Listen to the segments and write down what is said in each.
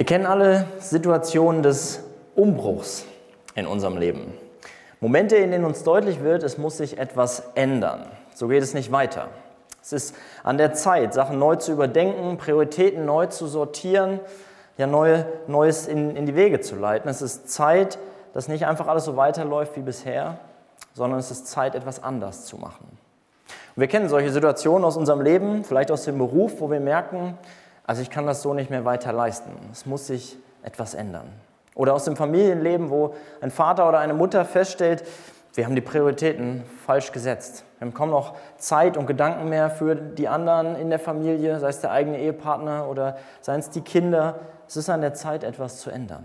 Wir kennen alle Situationen des Umbruchs in unserem Leben. Momente, in denen uns deutlich wird, es muss sich etwas ändern. So geht es nicht weiter. Es ist an der Zeit, Sachen neu zu überdenken, Prioritäten neu zu sortieren, ja Neues in die Wege zu leiten. Es ist Zeit, dass nicht einfach alles so weiterläuft wie bisher, sondern es ist Zeit, etwas anders zu machen. Und wir kennen solche Situationen aus unserem Leben, vielleicht aus dem Beruf, wo wir merken, also ich kann das so nicht mehr weiter leisten. Es muss sich etwas ändern. Oder aus dem Familienleben, wo ein Vater oder eine Mutter feststellt, wir haben die Prioritäten falsch gesetzt. Wir haben kaum noch Zeit und Gedanken mehr für die anderen in der Familie, sei es der eigene Ehepartner oder seien es die Kinder. Es ist an der Zeit, etwas zu ändern.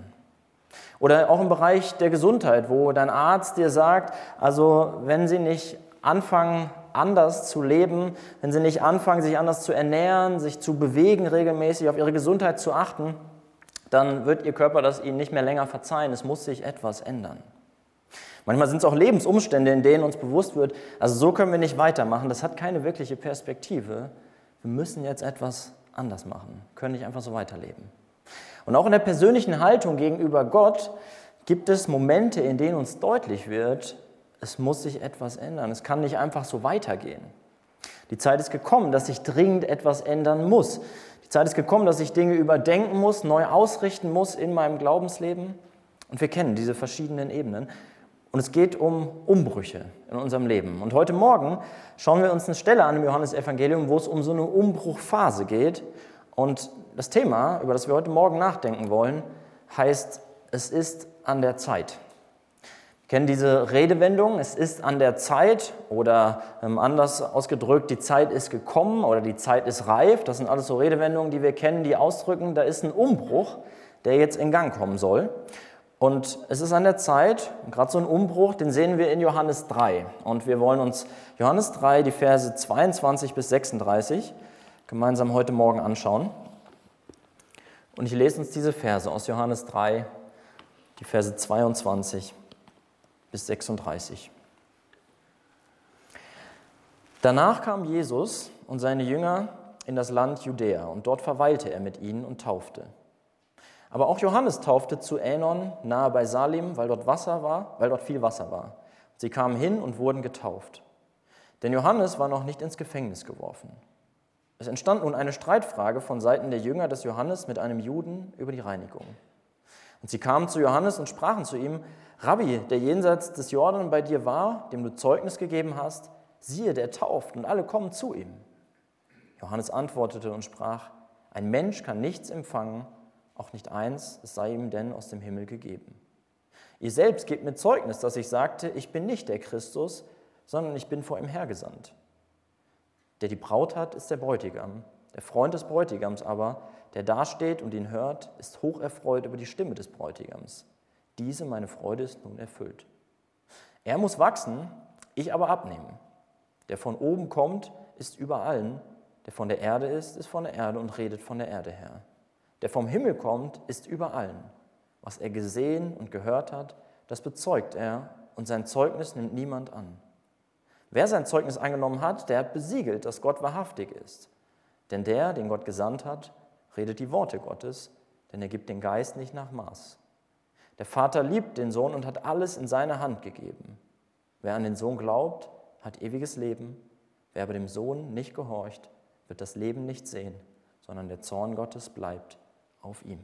Oder auch im Bereich der Gesundheit, wo dein Arzt dir sagt, also wenn Sie nicht anfangen, anders zu leben, wenn Sie nicht anfangen, sich anders zu ernähren, sich zu bewegen, regelmäßig auf Ihre Gesundheit zu achten, dann wird Ihr Körper das Ihnen nicht mehr länger verzeihen. Es muss sich etwas ändern. Manchmal sind es auch Lebensumstände, in denen uns bewusst wird, also so können wir nicht weitermachen, das hat keine wirkliche Perspektive. Wir müssen jetzt etwas anders machen, können nicht einfach so weiterleben. Und auch in der persönlichen Haltung gegenüber Gott gibt es Momente, in denen uns deutlich wird, es muss sich etwas ändern, es kann nicht einfach so weitergehen. Die Zeit ist gekommen, dass sich dringend etwas ändern muss. Die Zeit ist gekommen, dass ich Dinge überdenken muss, neu ausrichten muss in meinem Glaubensleben. Und wir kennen diese verschiedenen Ebenen. Und es geht um Umbrüche in unserem Leben. Und heute Morgen schauen wir uns eine Stelle an im Johannesevangelium, wo es um so eine Umbruchphase geht. Und das Thema, über das wir heute Morgen nachdenken wollen, heißt, es ist an der Zeit. Wir kennen diese Redewendung, es ist an der Zeit oder anders ausgedrückt, die Zeit ist gekommen oder die Zeit ist reif. Das sind alles so Redewendungen, die wir kennen, die ausdrücken, da ist ein Umbruch, der jetzt in Gang kommen soll. Und es ist an der Zeit, gerade so ein Umbruch, den sehen wir in Johannes 3. Und wir wollen uns Johannes 3, die Verse 22 bis 36, gemeinsam heute Morgen anschauen. Und ich lese uns diese Verse aus Johannes 3, die Verse 22 bis 36. Danach kam Jesus und seine Jünger in das Land Judäa, und dort verweilte er mit ihnen und taufte. Aber auch Johannes taufte zu Änon, nahe bei Salim, weil dort viel Wasser war. Sie kamen hin und wurden getauft. Denn Johannes war noch nicht ins Gefängnis geworfen. Es entstand nun eine Streitfrage von Seiten der Jünger des Johannes mit einem Juden über die Reinigung. Und sie kamen zu Johannes und sprachen zu ihm: Rabbi, der jenseits des Jordan bei dir war, dem du Zeugnis gegeben hast, siehe, der tauft und alle kommen zu ihm. Johannes antwortete und sprach: Ein Mensch kann nichts empfangen, auch nicht eins, es sei ihm denn aus dem Himmel gegeben. Ihr selbst gebt mir Zeugnis, dass ich sagte, ich bin nicht der Christus, sondern ich bin vor ihm hergesandt. Der die Braut hat, ist der Bräutigam. Der Freund des Bräutigams aber, der dasteht und ihn hört, ist hocherfreut über die Stimme des Bräutigams. Diese, meine Freude, ist nun erfüllt. Er muss wachsen, ich aber abnehmen. Der von oben kommt, ist über allen. Der von der Erde ist von der Erde und redet von der Erde her. Der vom Himmel kommt, ist über allen. Was er gesehen und gehört hat, das bezeugt er, und sein Zeugnis nimmt niemand an. Wer sein Zeugnis angenommen hat, der hat besiegelt, dass Gott wahrhaftig ist. Denn der, den Gott gesandt hat, redet die Worte Gottes, denn er gibt den Geist nicht nach Maß. Der Vater liebt den Sohn und hat alles in seine Hand gegeben. Wer an den Sohn glaubt, hat ewiges Leben. Wer aber dem Sohn nicht gehorcht, wird das Leben nicht sehen, sondern der Zorn Gottes bleibt auf ihm.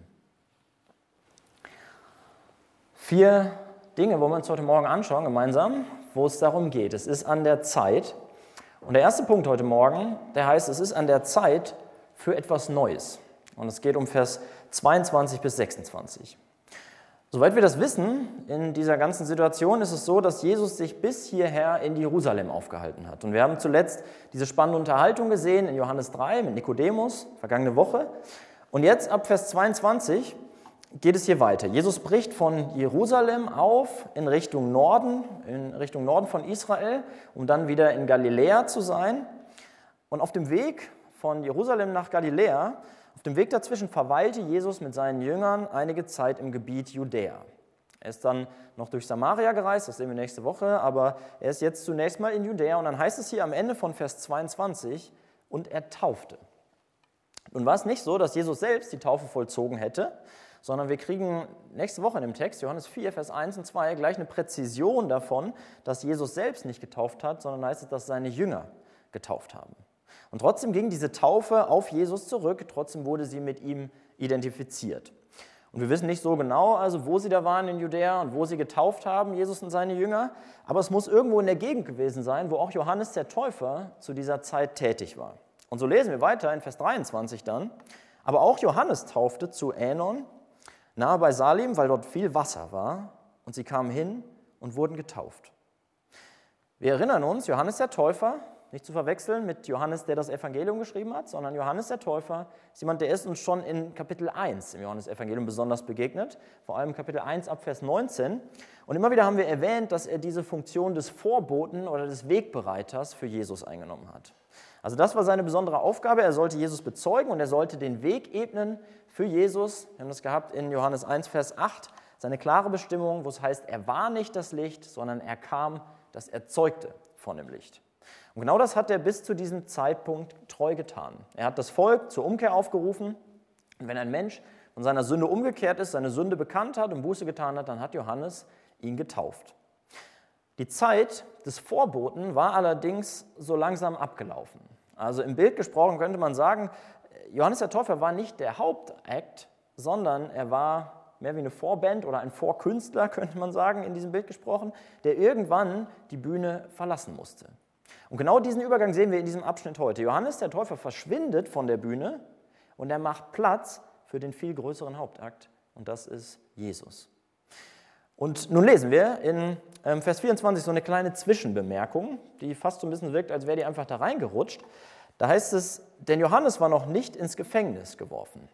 4 Dinge wollen wir uns heute Morgen anschauen, gemeinsam, wo es darum geht. Es ist an der Zeit. Und der erste Punkt heute Morgen, der heißt, es ist an der Zeit für etwas Neues. Und es geht um Vers 22 bis 26. Soweit wir das wissen, in dieser ganzen Situation ist es so, dass Jesus sich bis hierher in Jerusalem aufgehalten hat. Und wir haben zuletzt diese spannende Unterhaltung gesehen in Johannes 3 mit Nikodemus, vergangene Woche. Und jetzt ab Vers 22 geht es hier weiter. Jesus bricht von Jerusalem auf in Richtung Norden von Israel, um dann wieder in Galiläa zu sein. Und auf dem Weg von Jerusalem nach Galiläa, auf dem Weg dazwischen verweilte Jesus mit seinen Jüngern einige Zeit im Gebiet Judäa. Er ist dann noch durch Samaria gereist, das sehen wir nächste Woche, aber er ist jetzt zunächst mal in Judäa. Und dann heißt es hier am Ende von Vers 22, und er taufte. Nun war es nicht so, dass Jesus selbst die Taufe vollzogen hätte, sondern wir kriegen nächste Woche in dem Text, Johannes 4, Vers 1 und 2, gleich eine Präzision davon, dass Jesus selbst nicht getauft hat, sondern heißt es, dass seine Jünger getauft haben. Und trotzdem ging diese Taufe auf Jesus zurück, trotzdem wurde sie mit ihm identifiziert. Und wir wissen nicht so genau, also wo sie da waren in Judäa und wo sie getauft haben, Jesus und seine Jünger, aber es muss irgendwo in der Gegend gewesen sein, wo auch Johannes der Täufer zu dieser Zeit tätig war. Und so lesen wir weiter in Vers 23 dann, aber auch Johannes taufte zu Änon, nahe bei Salim, weil dort viel Wasser war, und sie kamen hin und wurden getauft. Wir erinnern uns, Johannes der Täufer, nicht zu verwechseln mit Johannes, der das Evangelium geschrieben hat, sondern Johannes der Täufer ist jemand, der ist uns schon in Kapitel 1 im Johannesevangelium besonders begegnet, vor allem Kapitel 1 ab Vers 19. Und immer wieder haben wir erwähnt, dass er diese Funktion des Vorboten oder des Wegbereiters für Jesus eingenommen hat. Also das war seine besondere Aufgabe, er sollte Jesus bezeugen und er sollte den Weg ebnen für Jesus. Wir haben das gehabt in Johannes 1, Vers 8, seine klare Bestimmung, wo es heißt, er war nicht das Licht, sondern er kam, das erzeugte von dem Licht. Und genau das hat er bis zu diesem Zeitpunkt treu getan. Er hat das Volk zur Umkehr aufgerufen. Und wenn ein Mensch von seiner Sünde umgekehrt ist, seine Sünde bekannt hat und Buße getan hat, dann hat Johannes ihn getauft. Die Zeit des Vorboten war allerdings so langsam abgelaufen. Also im Bild gesprochen könnte man sagen, Johannes der Täufer war nicht der Hauptakt, sondern er war mehr wie eine Vorband oder ein Vorkünstler, könnte man sagen, in diesem Bild gesprochen, der irgendwann die Bühne verlassen musste. Und genau diesen Übergang sehen wir in diesem Abschnitt heute. Johannes der Täufer verschwindet von der Bühne und er macht Platz für den viel größeren Hauptakt und das ist Jesus. Und nun lesen wir in Vers 24 so eine kleine Zwischenbemerkung, die fast so ein bisschen wirkt, als wäre die einfach da reingerutscht. Da heißt es, denn Johannes war noch nicht ins Gefängnis geworfen.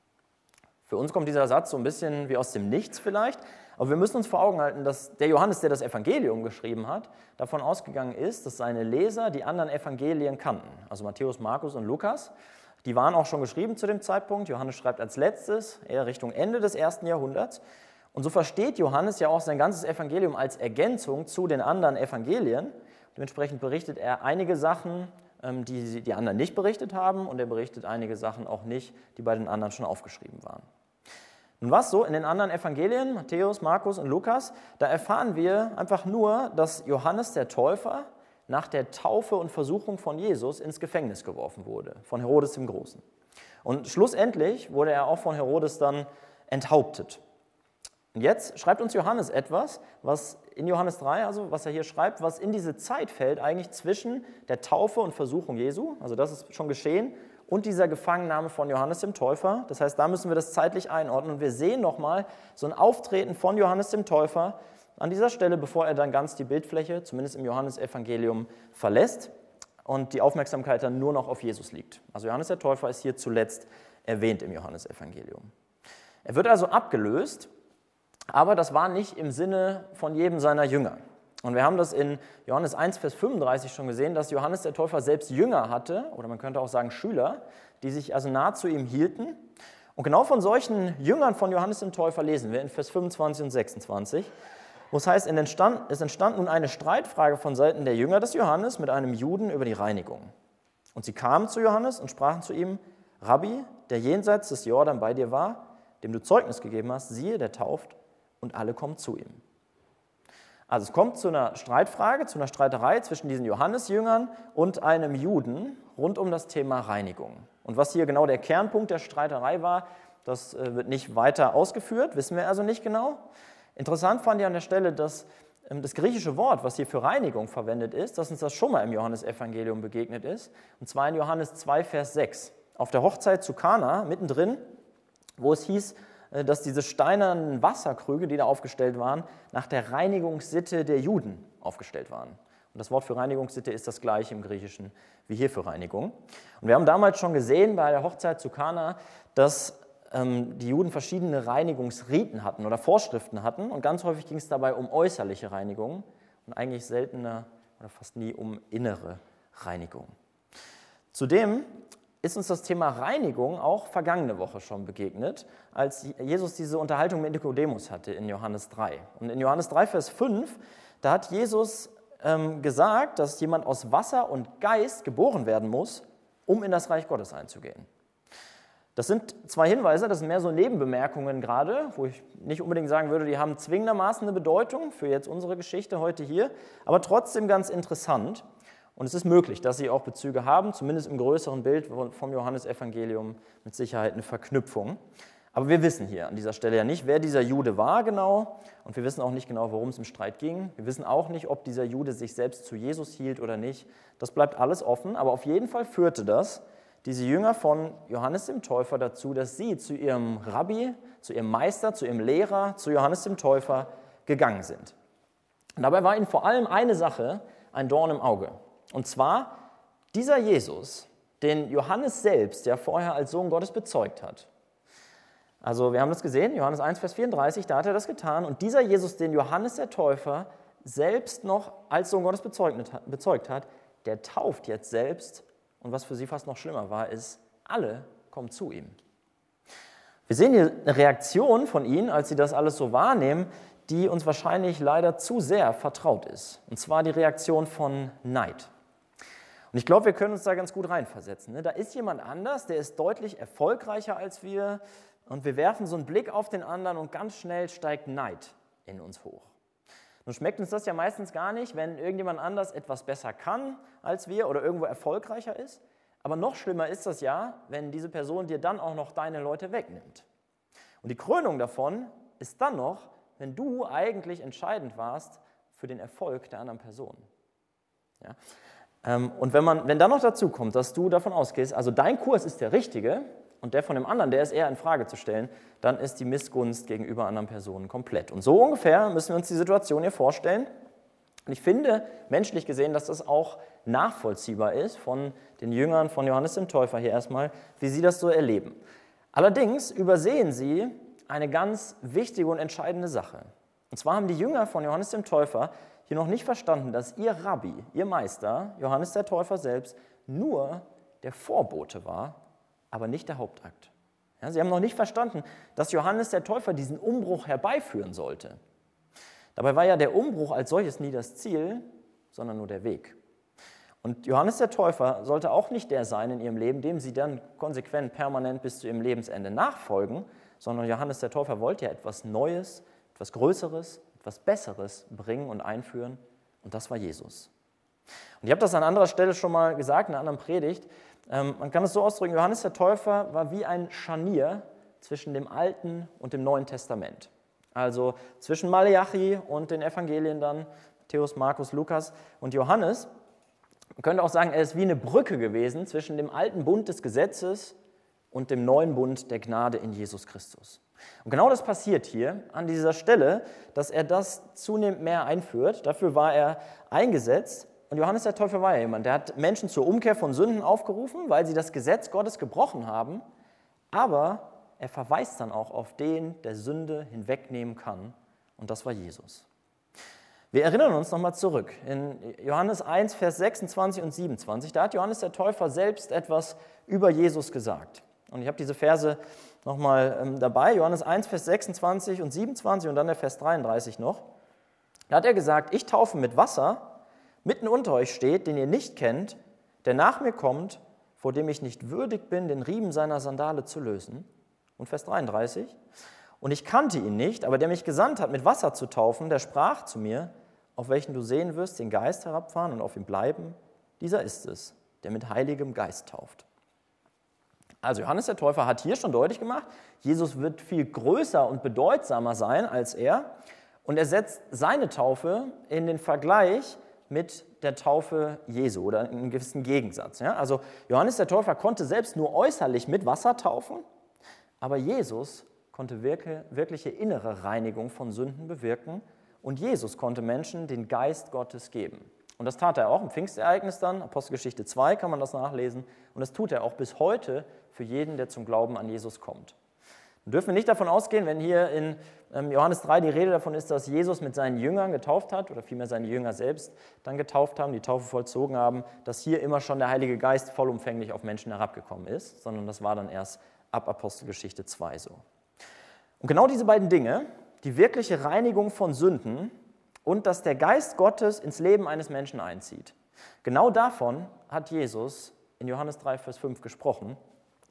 Für uns kommt dieser Satz so ein bisschen wie aus dem Nichts vielleicht, aber wir müssen uns vor Augen halten, dass der Johannes, der das Evangelium geschrieben hat, davon ausgegangen ist, dass seine Leser die anderen Evangelien kannten, also Matthäus, Markus und Lukas. Die waren auch schon geschrieben zu dem Zeitpunkt. Johannes schreibt als letztes, eher Richtung Ende des 1. Jahrhunderts. Und so versteht Johannes ja auch sein ganzes Evangelium als Ergänzung zu den anderen Evangelien. Dementsprechend berichtet er einige Sachen, die die anderen nicht berichtet haben, und er berichtet einige Sachen auch nicht, die bei den anderen schon aufgeschrieben waren. Nun was so, in den anderen Evangelien, Matthäus, Markus und Lukas, da erfahren wir einfach nur, dass Johannes der Täufer nach der Taufe und Versuchung von Jesus ins Gefängnis geworfen wurde, von Herodes dem Großen. Und schlussendlich wurde er auch von Herodes dann enthauptet. Und jetzt schreibt uns Johannes etwas, was in Johannes 3, also was er hier schreibt, was in diese Zeit fällt, eigentlich zwischen der Taufe und Versuchung Jesu, also das ist schon geschehen, und dieser Gefangennahme von Johannes dem Täufer. Das heißt, da müssen wir das zeitlich einordnen. Und wir sehen nochmal so ein Auftreten von Johannes dem Täufer an dieser Stelle, bevor er dann ganz die Bildfläche, zumindest im Johannesevangelium, verlässt und die Aufmerksamkeit dann nur noch auf Jesus liegt. Also Johannes der Täufer ist hier zuletzt erwähnt im Johannesevangelium. Er wird also abgelöst, aber das war nicht im Sinne von jedem seiner Jünger. Und wir haben das in Johannes 1, Vers 35 schon gesehen, dass Johannes der Täufer selbst Jünger hatte, oder man könnte auch sagen Schüler, die sich also nah zu ihm hielten. Und genau von solchen Jüngern von Johannes dem Täufer lesen wir in Vers 25 und 26, wo es heißt, es entstand nun eine Streitfrage von Seiten der Jünger des Johannes mit einem Juden über die Reinigung. Und sie kamen zu Johannes und sprachen zu ihm, Rabbi, der jenseits des Jordan bei dir war, dem du Zeugnis gegeben hast, siehe, der tauft, und alle kommen zu ihm. Also es kommt zu einer Streitfrage, zu einer Streiterei zwischen diesen Johannesjüngern und einem Juden rund um das Thema Reinigung. Und was hier genau der Kernpunkt der Streiterei war, das wird nicht weiter ausgeführt, wissen wir also nicht genau. Interessant fand ich an der Stelle, dass das griechische Wort, was hier für Reinigung verwendet ist, dass uns das schon mal im Johannesevangelium begegnet ist, und zwar in Johannes 2, Vers 6. Auf der Hochzeit zu Kana, mittendrin, wo es hieß, dass diese steinernen Wasserkrüge, die da aufgestellt waren, nach der Reinigungssitte der Juden aufgestellt waren. Und das Wort für Reinigungssitte ist das gleiche im Griechischen wie hier für Reinigung. Und wir haben damals schon gesehen bei der Hochzeit zu Kana, dass die Juden verschiedene Reinigungsriten hatten oder Vorschriften hatten. Und ganz häufig ging es dabei um äußerliche Reinigung und eigentlich seltener oder fast nie um innere Reinigung. Zudem ist uns das Thema Reinigung auch vergangene Woche schon begegnet, als Jesus diese Unterhaltung mit Nikodemus hatte in Johannes 3. Und in Johannes 3, Vers 5, da hat Jesus gesagt, dass jemand aus Wasser und Geist geboren werden muss, um in das Reich Gottes einzugehen. Das sind zwei Hinweise, das sind mehr so Nebenbemerkungen gerade, wo ich nicht unbedingt sagen würde, die haben zwingendermaßen eine Bedeutung für jetzt unsere Geschichte heute hier, aber trotzdem ganz interessant. Und es ist möglich, dass sie auch Bezüge haben, zumindest im größeren Bild vom Johannesevangelium mit Sicherheit eine Verknüpfung. Aber wir wissen hier an dieser Stelle ja nicht, wer dieser Jude war genau, und wir wissen auch nicht genau, worum es im Streit ging. Wir wissen auch nicht, ob dieser Jude sich selbst zu Jesus hielt oder nicht. Das bleibt alles offen, aber auf jeden Fall führte das diese Jünger von Johannes dem Täufer dazu, dass sie zu ihrem Rabbi, zu ihrem Meister, zu ihrem Lehrer, zu Johannes dem Täufer gegangen sind. Und dabei war ihnen vor allem eine Sache ein Dorn im Auge. Und zwar dieser Jesus, den Johannes selbst ja vorher als Sohn Gottes bezeugt hat. Also wir haben das gesehen, Johannes 1, Vers 34, da hat er das getan. Und dieser Jesus, den Johannes der Täufer selbst noch als Sohn Gottes bezeugt hat, der tauft jetzt selbst. Und was für sie fast noch schlimmer war, ist, alle kommen zu ihm. Wir sehen hier eine Reaktion von ihnen, als sie das alles so wahrnehmen, die uns wahrscheinlich leider zu sehr vertraut ist. Und zwar die Reaktion von Neid. Und ich glaube, wir können uns da ganz gut reinversetzen. Da ist jemand anders, der ist deutlich erfolgreicher als wir. Und wir werfen so einen Blick auf den anderen und ganz schnell steigt Neid in uns hoch. Nun schmeckt uns das ja meistens gar nicht, wenn irgendjemand anders etwas besser kann als wir oder irgendwo erfolgreicher ist. Aber noch schlimmer ist das ja, wenn diese Person dir dann auch noch deine Leute wegnimmt. Und die Krönung davon ist dann noch, wenn du eigentlich entscheidend warst für den Erfolg der anderen Person. Ja? Und wenn dann noch dazu kommt, dass du davon ausgehst, also dein Kurs ist der richtige, und der von dem anderen, der ist eher in Frage zu stellen, dann ist die Missgunst gegenüber anderen Personen komplett. Und so ungefähr müssen wir uns die Situation hier vorstellen. Und ich finde, menschlich gesehen, dass das auch nachvollziehbar ist von den Jüngern von Johannes dem Täufer hier erstmal, wie sie das so erleben. Allerdings übersehen sie eine ganz wichtige und entscheidende Sache. Und zwar haben die Jünger von Johannes dem Täufer hier noch nicht verstanden, dass ihr Rabbi, ihr Meister, Johannes der Täufer selbst, nur der Vorbote war, aber nicht der Hauptakt. Ja, sie haben noch nicht verstanden, dass Johannes der Täufer diesen Umbruch herbeiführen sollte. Dabei war ja der Umbruch als solches nie das Ziel, sondern nur der Weg. Und Johannes der Täufer sollte auch nicht der sein in ihrem Leben, dem sie dann konsequent, permanent bis zu ihrem Lebensende nachfolgen, sondern Johannes der Täufer wollte ja etwas Neues, etwas Größeres, etwas Besseres bringen und einführen, und das war Jesus. Und ich habe das an anderer Stelle schon mal gesagt, in einer anderen Predigt. Man kann es so ausdrücken, Johannes der Täufer war wie ein Scharnier zwischen dem Alten und dem Neuen Testament. Also zwischen Maleachi und den Evangelien dann, Matthäus, Markus, Lukas und Johannes. Man könnte auch sagen, er ist wie eine Brücke gewesen zwischen dem alten Bund des Gesetzes und dem neuen Bund der Gnade in Jesus Christus. Und genau das passiert hier an dieser Stelle, dass er das zunehmend mehr einführt. Dafür war er eingesetzt. Und Johannes der Täufer war ja jemand, der hat Menschen zur Umkehr von Sünden aufgerufen, weil sie das Gesetz Gottes gebrochen haben. Aber er verweist dann auch auf den, der Sünde hinwegnehmen kann. Und das war Jesus. Wir erinnern uns nochmal zurück. In Johannes 1, Vers 26 und 27, da hat Johannes der Täufer selbst etwas über Jesus gesagt. Und ich habe diese Verse nochmal dabei. Johannes 1, Vers 26 und 27 und dann der Vers 33 noch. Da hat er gesagt, ich taufe mit Wasser. Mitten unter euch steht, den ihr nicht kennt, der nach mir kommt, vor dem ich nicht würdig bin, den Riemen seiner Sandale zu lösen. Und Vers 33. Und ich kannte ihn nicht, aber der mich gesandt hat, mit Wasser zu taufen, der sprach zu mir, auf welchen du sehen wirst, den Geist herabfahren und auf ihm bleiben. Dieser ist es, der mit Heiligem Geist tauft. Also Johannes der Täufer hat hier schon deutlich gemacht, Jesus wird viel größer und bedeutsamer sein als er. Und er setzt seine Taufe in den Vergleich mit der Taufe Jesu oder in einem gewissen Gegensatz. Ja? Also Johannes der Täufer konnte selbst nur äußerlich mit Wasser taufen, aber Jesus konnte wirkliche innere Reinigung von Sünden bewirken und Jesus konnte Menschen den Geist Gottes geben. Und das tat er auch im Pfingstereignis dann, Apostelgeschichte 2 kann man das nachlesen, und das tut er auch bis heute für jeden, der zum Glauben an Jesus kommt. Wir dürfen nicht davon ausgehen, wenn hier in Johannes 3 die Rede davon ist, dass Jesus mit seinen Jüngern getauft hat, oder vielmehr seine Jünger selbst dann getauft haben, die Taufe vollzogen haben, dass hier immer schon der Heilige Geist vollumfänglich auf Menschen herabgekommen ist, sondern das war dann erst ab Apostelgeschichte 2 so. Und genau diese beiden Dinge, die wirkliche Reinigung von Sünden und dass der Geist Gottes ins Leben eines Menschen einzieht, genau davon hat Jesus in Johannes 3, Vers 5 gesprochen,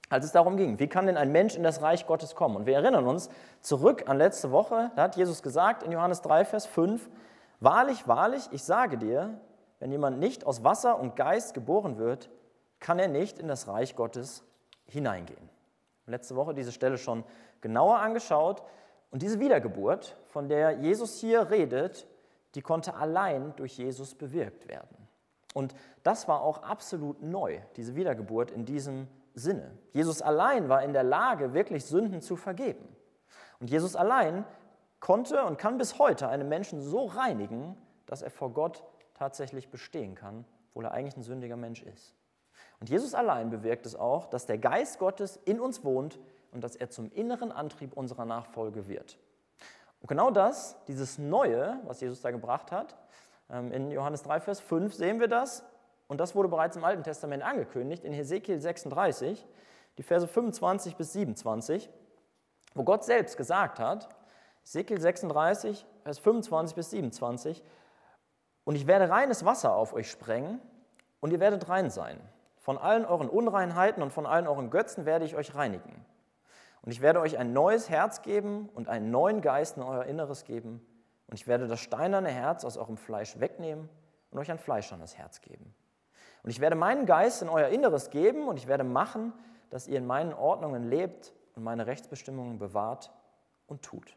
als es darum ging, wie kann denn ein Mensch in das Reich Gottes kommen? Und wir erinnern uns zurück an letzte Woche, da hat Jesus gesagt in Johannes 3, Vers 5, wahrlich, wahrlich, ich sage dir, wenn jemand nicht aus Wasser und Geist geboren wird, kann er nicht in das Reich Gottes hineingehen. Letzte Woche diese Stelle schon genauer angeschaut. Und diese Wiedergeburt, von der Jesus hier redet, die konnte allein durch Jesus bewirkt werden. Und das war auch absolut neu, diese Wiedergeburt in diesem Sinne. Jesus allein war in der Lage, wirklich Sünden zu vergeben. Und Jesus allein konnte und kann bis heute einen Menschen so reinigen, dass er vor Gott tatsächlich bestehen kann, obwohl er eigentlich ein sündiger Mensch ist. Und Jesus allein bewirkt es auch, dass der Geist Gottes in uns wohnt und dass er zum inneren Antrieb unserer Nachfolge wird. Und genau das, dieses Neue, was Jesus da gebracht hat, in Johannes 3, Vers 5 sehen wir das. Und das wurde bereits im Alten Testament angekündigt, in Hesekiel 36, die Verse 25 bis 27, wo Gott selbst gesagt hat, Hesekiel 36, Vers 25 bis 27, und ich werde reines Wasser auf euch sprengen und ihr werdet rein sein. Von allen euren Unreinheiten und von allen euren Götzen werde ich euch reinigen. Und ich werde euch ein neues Herz geben und einen neuen Geist in euer Inneres geben. Und ich werde das steinerne Herz aus eurem Fleisch wegnehmen und euch ein fleischernes Herz geben. Und ich werde meinen Geist in euer Inneres geben und ich werde machen, dass ihr in meinen Ordnungen lebt und meine Rechtsbestimmungen bewahrt und tut.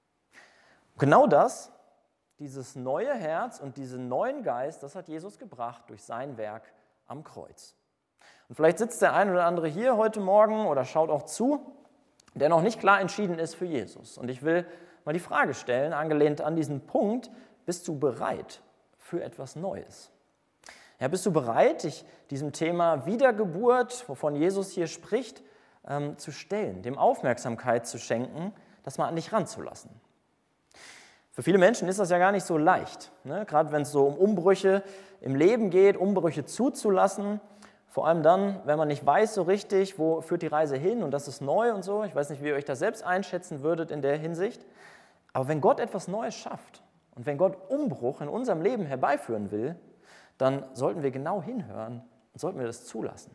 Und genau das, dieses neue Herz und diesen neuen Geist, das hat Jesus gebracht durch sein Werk am Kreuz. Und vielleicht sitzt der ein oder andere hier heute Morgen oder schaut auch zu, der noch nicht klar entschieden ist für Jesus. Und ich will mal die Frage stellen, angelehnt an diesen Punkt, bist du bereit für etwas Neues? Ja, bist du bereit, dich diesem Thema Wiedergeburt, wovon Jesus hier spricht, zu stellen, dem Aufmerksamkeit zu schenken, das mal an dich ranzulassen? Für viele Menschen ist das ja gar nicht so leicht, ne? Gerade wenn es so um Umbrüche im Leben geht, Umbrüche zuzulassen, vor allem dann, wenn man nicht weiß so richtig, wo führt die Reise hin und das ist neu und so. Ich weiß nicht, wie ihr euch das selbst einschätzen würdet in der Hinsicht. Aber wenn Gott etwas Neues schafft und wenn Gott Umbruch in unserem Leben herbeiführen will, dann sollten wir genau hinhören und sollten wir das zulassen.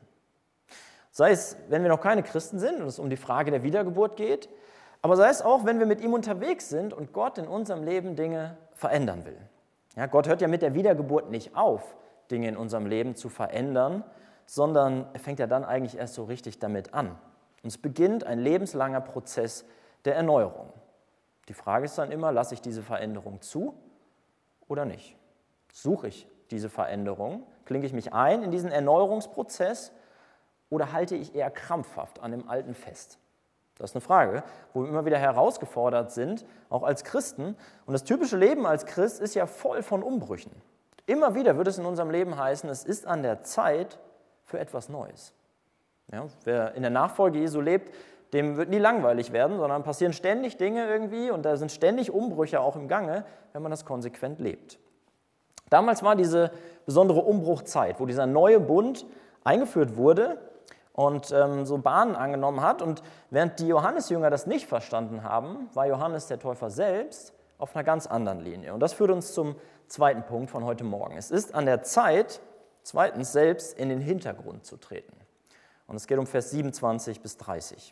Sei es, wenn wir noch keine Christen sind und es um die Frage der Wiedergeburt geht, aber sei es auch, wenn wir mit ihm unterwegs sind und Gott in unserem Leben Dinge verändern will. Ja, Gott hört ja mit der Wiedergeburt nicht auf, Dinge in unserem Leben zu verändern, sondern er fängt ja dann eigentlich erst so richtig damit an. Und es beginnt ein lebenslanger Prozess der Erneuerung. Die Frage ist dann immer, lasse ich diese Veränderung zu oder nicht? Suche ich diese Veränderung? Klinke ich mich ein in diesen Erneuerungsprozess oder halte ich eher krampfhaft an dem Alten fest? Das ist eine Frage, wo wir immer wieder herausgefordert sind, auch als Christen. Und das typische Leben als Christ ist ja voll von Umbrüchen. Immer wieder wird es in unserem Leben heißen, es ist an der Zeit für etwas Neues. Ja, wer in der Nachfolge Jesu lebt, dem wird nie langweilig werden, sondern passieren ständig Dinge irgendwie und da sind ständig Umbrüche auch im Gange, wenn man das konsequent lebt. Damals war diese besondere Umbruchzeit, wo dieser neue Bund eingeführt wurde und so Bahnen angenommen hat. Und während die Johannesjünger das nicht verstanden haben, war Johannes der Täufer selbst auf einer ganz anderen Linie. Und das führt uns zum zweiten Punkt von heute Morgen. Es ist an der Zeit, zweitens selbst in den Hintergrund zu treten. Und es geht um Vers 27 bis 30.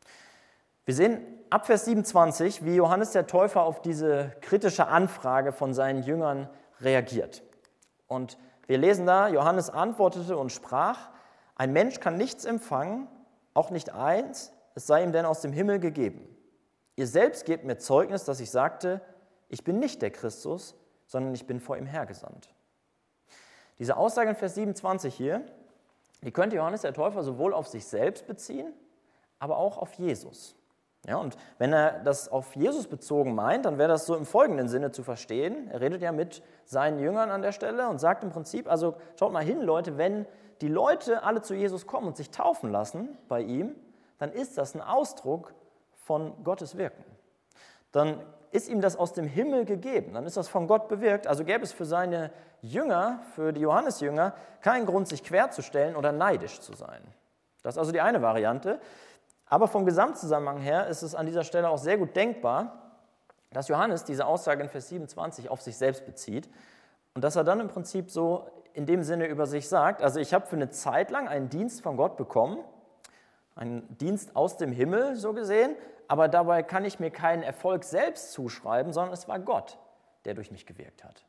Wir sehen ab Vers 27, wie Johannes der Täufer auf diese kritische Anfrage von seinen Jüngern reagiert. Und wir lesen da, Johannes antwortete und sprach, ein Mensch kann nichts empfangen, auch nicht eins, es sei ihm denn aus dem Himmel gegeben. Ihr selbst gebt mir Zeugnis, dass ich sagte, ich bin nicht der Christus, sondern ich bin vor ihm hergesandt. Diese Aussage in Vers 27 hier, die könnte Johannes der Täufer sowohl auf sich selbst beziehen, aber auch auf Jesus. Ja, und wenn er das auf Jesus bezogen meint, dann wäre das so im folgenden Sinne zu verstehen. Er redet ja mit seinen Jüngern an der Stelle und sagt im Prinzip, also schaut mal hin, Leute, wenn die Leute alle zu Jesus kommen und sich taufen lassen bei ihm, dann ist das ein Ausdruck von Gottes Wirken. Dann ist ihm das aus dem Himmel gegeben, dann ist das von Gott bewirkt. Also gäbe es für seine Jünger, für die Johannesjünger, keinen Grund, sich querzustellen oder neidisch zu sein. Das ist also die eine Variante. Aber vom Gesamtzusammenhang her ist es an dieser Stelle auch sehr gut denkbar, dass Johannes diese Aussage in Vers 27 auf sich selbst bezieht und dass er dann im Prinzip so in dem Sinne über sich sagt, also ich habe für eine Zeit lang einen Dienst von Gott bekommen, ein Dienst aus dem Himmel, so gesehen, aber dabei kann ich mir keinen Erfolg selbst zuschreiben, sondern es war Gott, der durch mich gewirkt hat.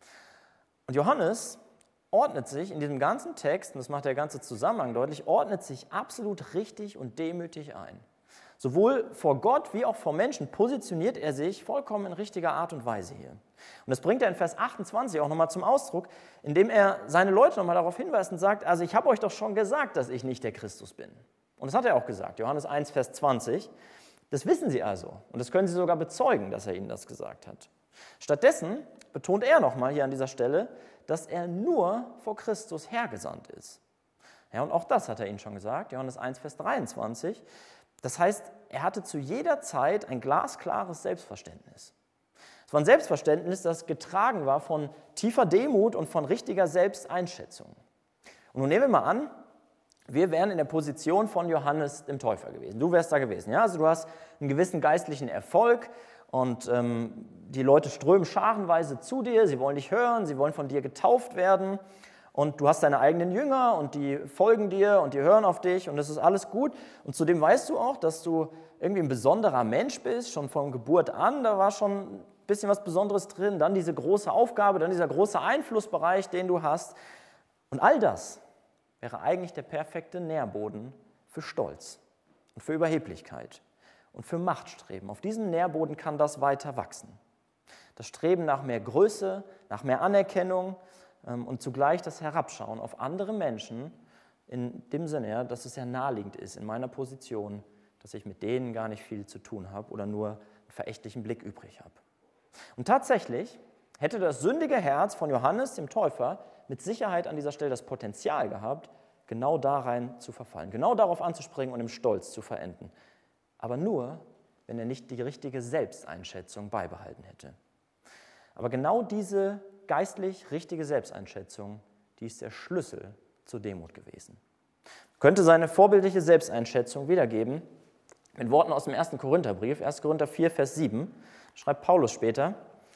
Und Johannes ordnet sich in diesem ganzen Text, und das macht der ganze Zusammenhang deutlich, ordnet sich absolut richtig und demütig ein. Sowohl vor Gott wie auch vor Menschen positioniert er sich vollkommen in richtiger Art und Weise hier. Und das bringt er in Vers 28 auch nochmal zum Ausdruck, indem er seine Leute nochmal darauf hinweist und sagt, also ich habe euch doch schon gesagt, dass ich nicht der Christus bin. Und das hat er auch gesagt, Johannes 1, Vers 20. Das wissen sie also und das können sie sogar bezeugen, dass er ihnen das gesagt hat. Stattdessen betont er nochmal hier an dieser Stelle, dass er nur vor Christus hergesandt ist. Ja, und auch das hat er ihnen schon gesagt, Johannes 1, Vers 23. Das heißt, er hatte zu jeder Zeit ein glasklares Selbstverständnis. Es war ein Selbstverständnis, das getragen war von tiefer Demut und von richtiger Selbsteinschätzung. Und nun nehmen wir mal an, wir wären in der Position von Johannes dem Täufer gewesen. Du wärst da gewesen. Ja? Also du hast einen gewissen geistlichen Erfolg und die Leute strömen scharenweise zu dir, sie wollen dich hören, sie wollen von dir getauft werden. Und du hast deine eigenen Jünger und die folgen dir und die hören auf dich und das ist alles gut. Und zudem weißt du auch, dass du irgendwie ein besonderer Mensch bist, schon von Geburt an, da war schon ein bisschen was Besonderes drin. Dann diese große Aufgabe, dann dieser große Einflussbereich, den du hast. Und all das wäre eigentlich der perfekte Nährboden für Stolz und für Überheblichkeit und für Machtstreben. Auf diesem Nährboden kann das weiter wachsen. Das Streben nach mehr Größe, nach mehr Anerkennung, und zugleich das Herabschauen auf andere Menschen in dem Sinne, dass es ja naheliegend ist in meiner Position, dass ich mit denen gar nicht viel zu tun habe oder nur einen verächtlichen Blick übrig habe. Und tatsächlich hätte das sündige Herz von Johannes, dem Täufer, mit Sicherheit an dieser Stelle das Potenzial gehabt, genau da rein zu verfallen, genau darauf anzuspringen und im Stolz zu verenden. Aber nur, wenn er nicht die richtige Selbsteinschätzung beibehalten hätte. Aber genau diese geistlich richtige Selbsteinschätzung, die ist der Schlüssel zur Demut gewesen. Könnte seine vorbildliche Selbsteinschätzung wiedergeben mit Worten aus dem 1. Korintherbrief, 1. Korinther 4, Vers 7, schreibt Paulus später,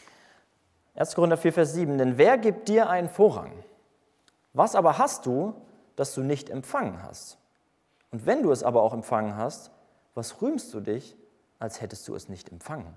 1. Korinther 4, Vers 7, denn wer gibt dir einen Vorrang? Was aber hast du, das du nicht empfangen hast? Und wenn du es aber auch empfangen hast, was rühmst du dich, als hättest du es nicht empfangen?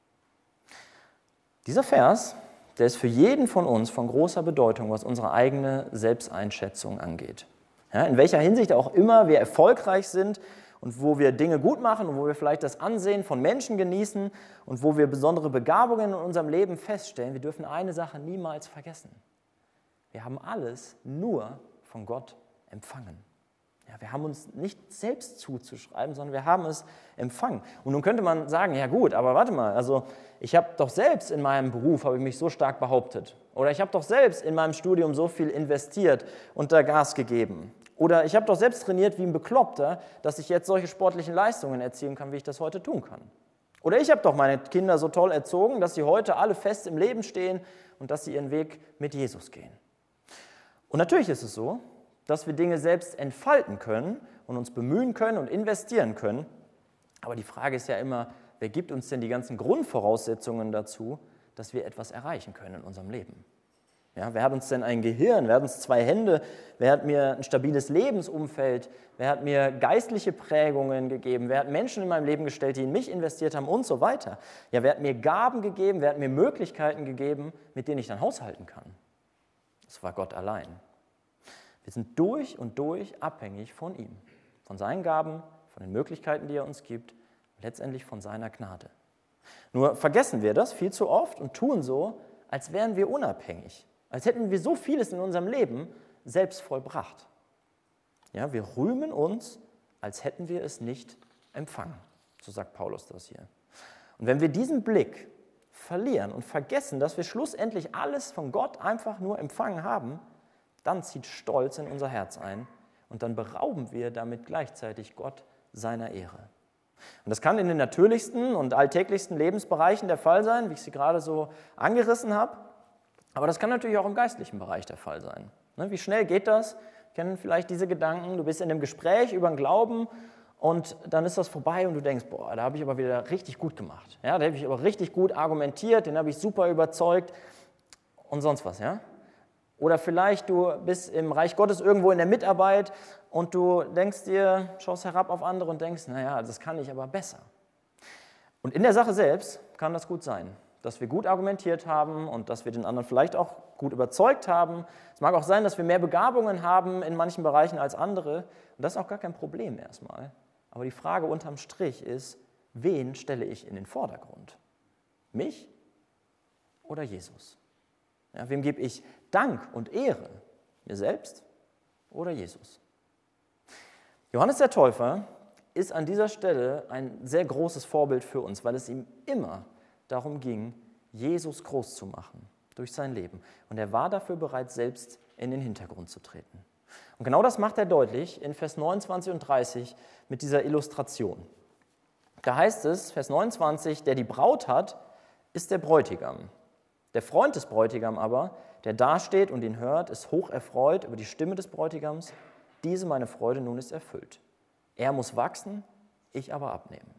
Dieser Vers, der ist für jeden von uns von großer Bedeutung, was unsere eigene Selbsteinschätzung angeht. Ja, in welcher Hinsicht auch immer wir erfolgreich sind und wo wir Dinge gut machen und wo wir vielleicht das Ansehen von Menschen genießen und wo wir besondere Begabungen in unserem Leben feststellen, wir dürfen eine Sache niemals vergessen. Wir haben alles nur von Gott empfangen. Ja, wir haben uns nicht selbst zuzuschreiben, sondern wir haben es empfangen. Und nun könnte man sagen, ja gut, aber warte mal, also ich habe doch selbst in meinem Beruf, habe ich mich so stark behauptet. Oder ich habe doch selbst in meinem Studium so viel investiert und da Gas gegeben. Oder ich habe doch selbst trainiert wie ein Bekloppter, dass ich jetzt solche sportlichen Leistungen erzielen kann, wie ich das heute tun kann. Oder ich habe doch meine Kinder so toll erzogen, dass sie heute alle fest im Leben stehen und dass sie ihren Weg mit Jesus gehen. Und natürlich ist es so, dass wir Dinge selbst entfalten können und uns bemühen können und investieren können. Aber die Frage ist ja immer, wer gibt uns denn die ganzen Grundvoraussetzungen dazu, dass wir etwas erreichen können in unserem Leben? Ja, wer hat uns denn ein Gehirn? Wer hat uns 2 Hände? Wer hat mir ein stabiles Lebensumfeld? Wer hat mir geistliche Prägungen gegeben? Wer hat Menschen in meinem Leben gestellt, die in mich investiert haben und so weiter? Ja, wer hat mir Gaben gegeben? Wer hat mir Möglichkeiten gegeben, mit denen ich dann haushalten kann? Das war Gott allein. Wir sind durch und durch abhängig von ihm, von seinen Gaben, von den Möglichkeiten, die er uns gibt, und letztendlich von seiner Gnade. Nur vergessen wir das viel zu oft und tun so, als wären wir unabhängig, als hätten wir so vieles in unserem Leben selbst vollbracht. Ja, wir rühmen uns, als hätten wir es nicht empfangen, so sagt Paulus das hier. Und wenn wir diesen Blick verlieren und vergessen, dass wir schlussendlich alles von Gott einfach nur empfangen haben, dann zieht Stolz in unser Herz ein und dann berauben wir damit gleichzeitig Gott seiner Ehre. Und das kann in den natürlichsten und alltäglichsten Lebensbereichen der Fall sein, wie ich sie gerade so angerissen habe, aber das kann natürlich auch im geistlichen Bereich der Fall sein. Wie schnell geht das? Wir kennen vielleicht diese Gedanken, du bist in einem Gespräch über den Glauben und dann ist das vorbei und du denkst, boah, da habe ich aber wieder richtig gut gemacht. Ja, da habe ich aber richtig gut argumentiert, den habe ich super überzeugt und sonst was, ja. Oder vielleicht du bist im Reich Gottes irgendwo in der Mitarbeit und du denkst dir, schaust herab auf andere und denkst, naja, das kann ich aber besser. Und in der Sache selbst kann das gut sein, dass wir gut argumentiert haben und dass wir den anderen vielleicht auch gut überzeugt haben. Es mag auch sein, dass wir mehr Begabungen haben in manchen Bereichen als andere. Und das ist auch gar kein Problem erstmal. Aber die Frage unterm Strich ist, wen stelle ich in den Vordergrund? Mich oder Jesus? Ja, wem gebe ich Dank und Ehre? Mir selbst oder Jesus? Johannes der Täufer ist an dieser Stelle ein sehr großes Vorbild für uns, weil es ihm immer darum ging, Jesus groß zu machen durch sein Leben. Und er war dafür bereit, selbst in den Hintergrund zu treten. Und genau das macht er deutlich in Vers 29 und 30 mit dieser Illustration. Da heißt es, Vers 29, der die Braut hat, ist der Bräutigam. Der Freund des Bräutigams aber, der dasteht und ihn hört, ist hoch erfreut über die Stimme des Bräutigams. Diese meine Freude nun ist erfüllt. Er muss wachsen, ich aber abnehmen.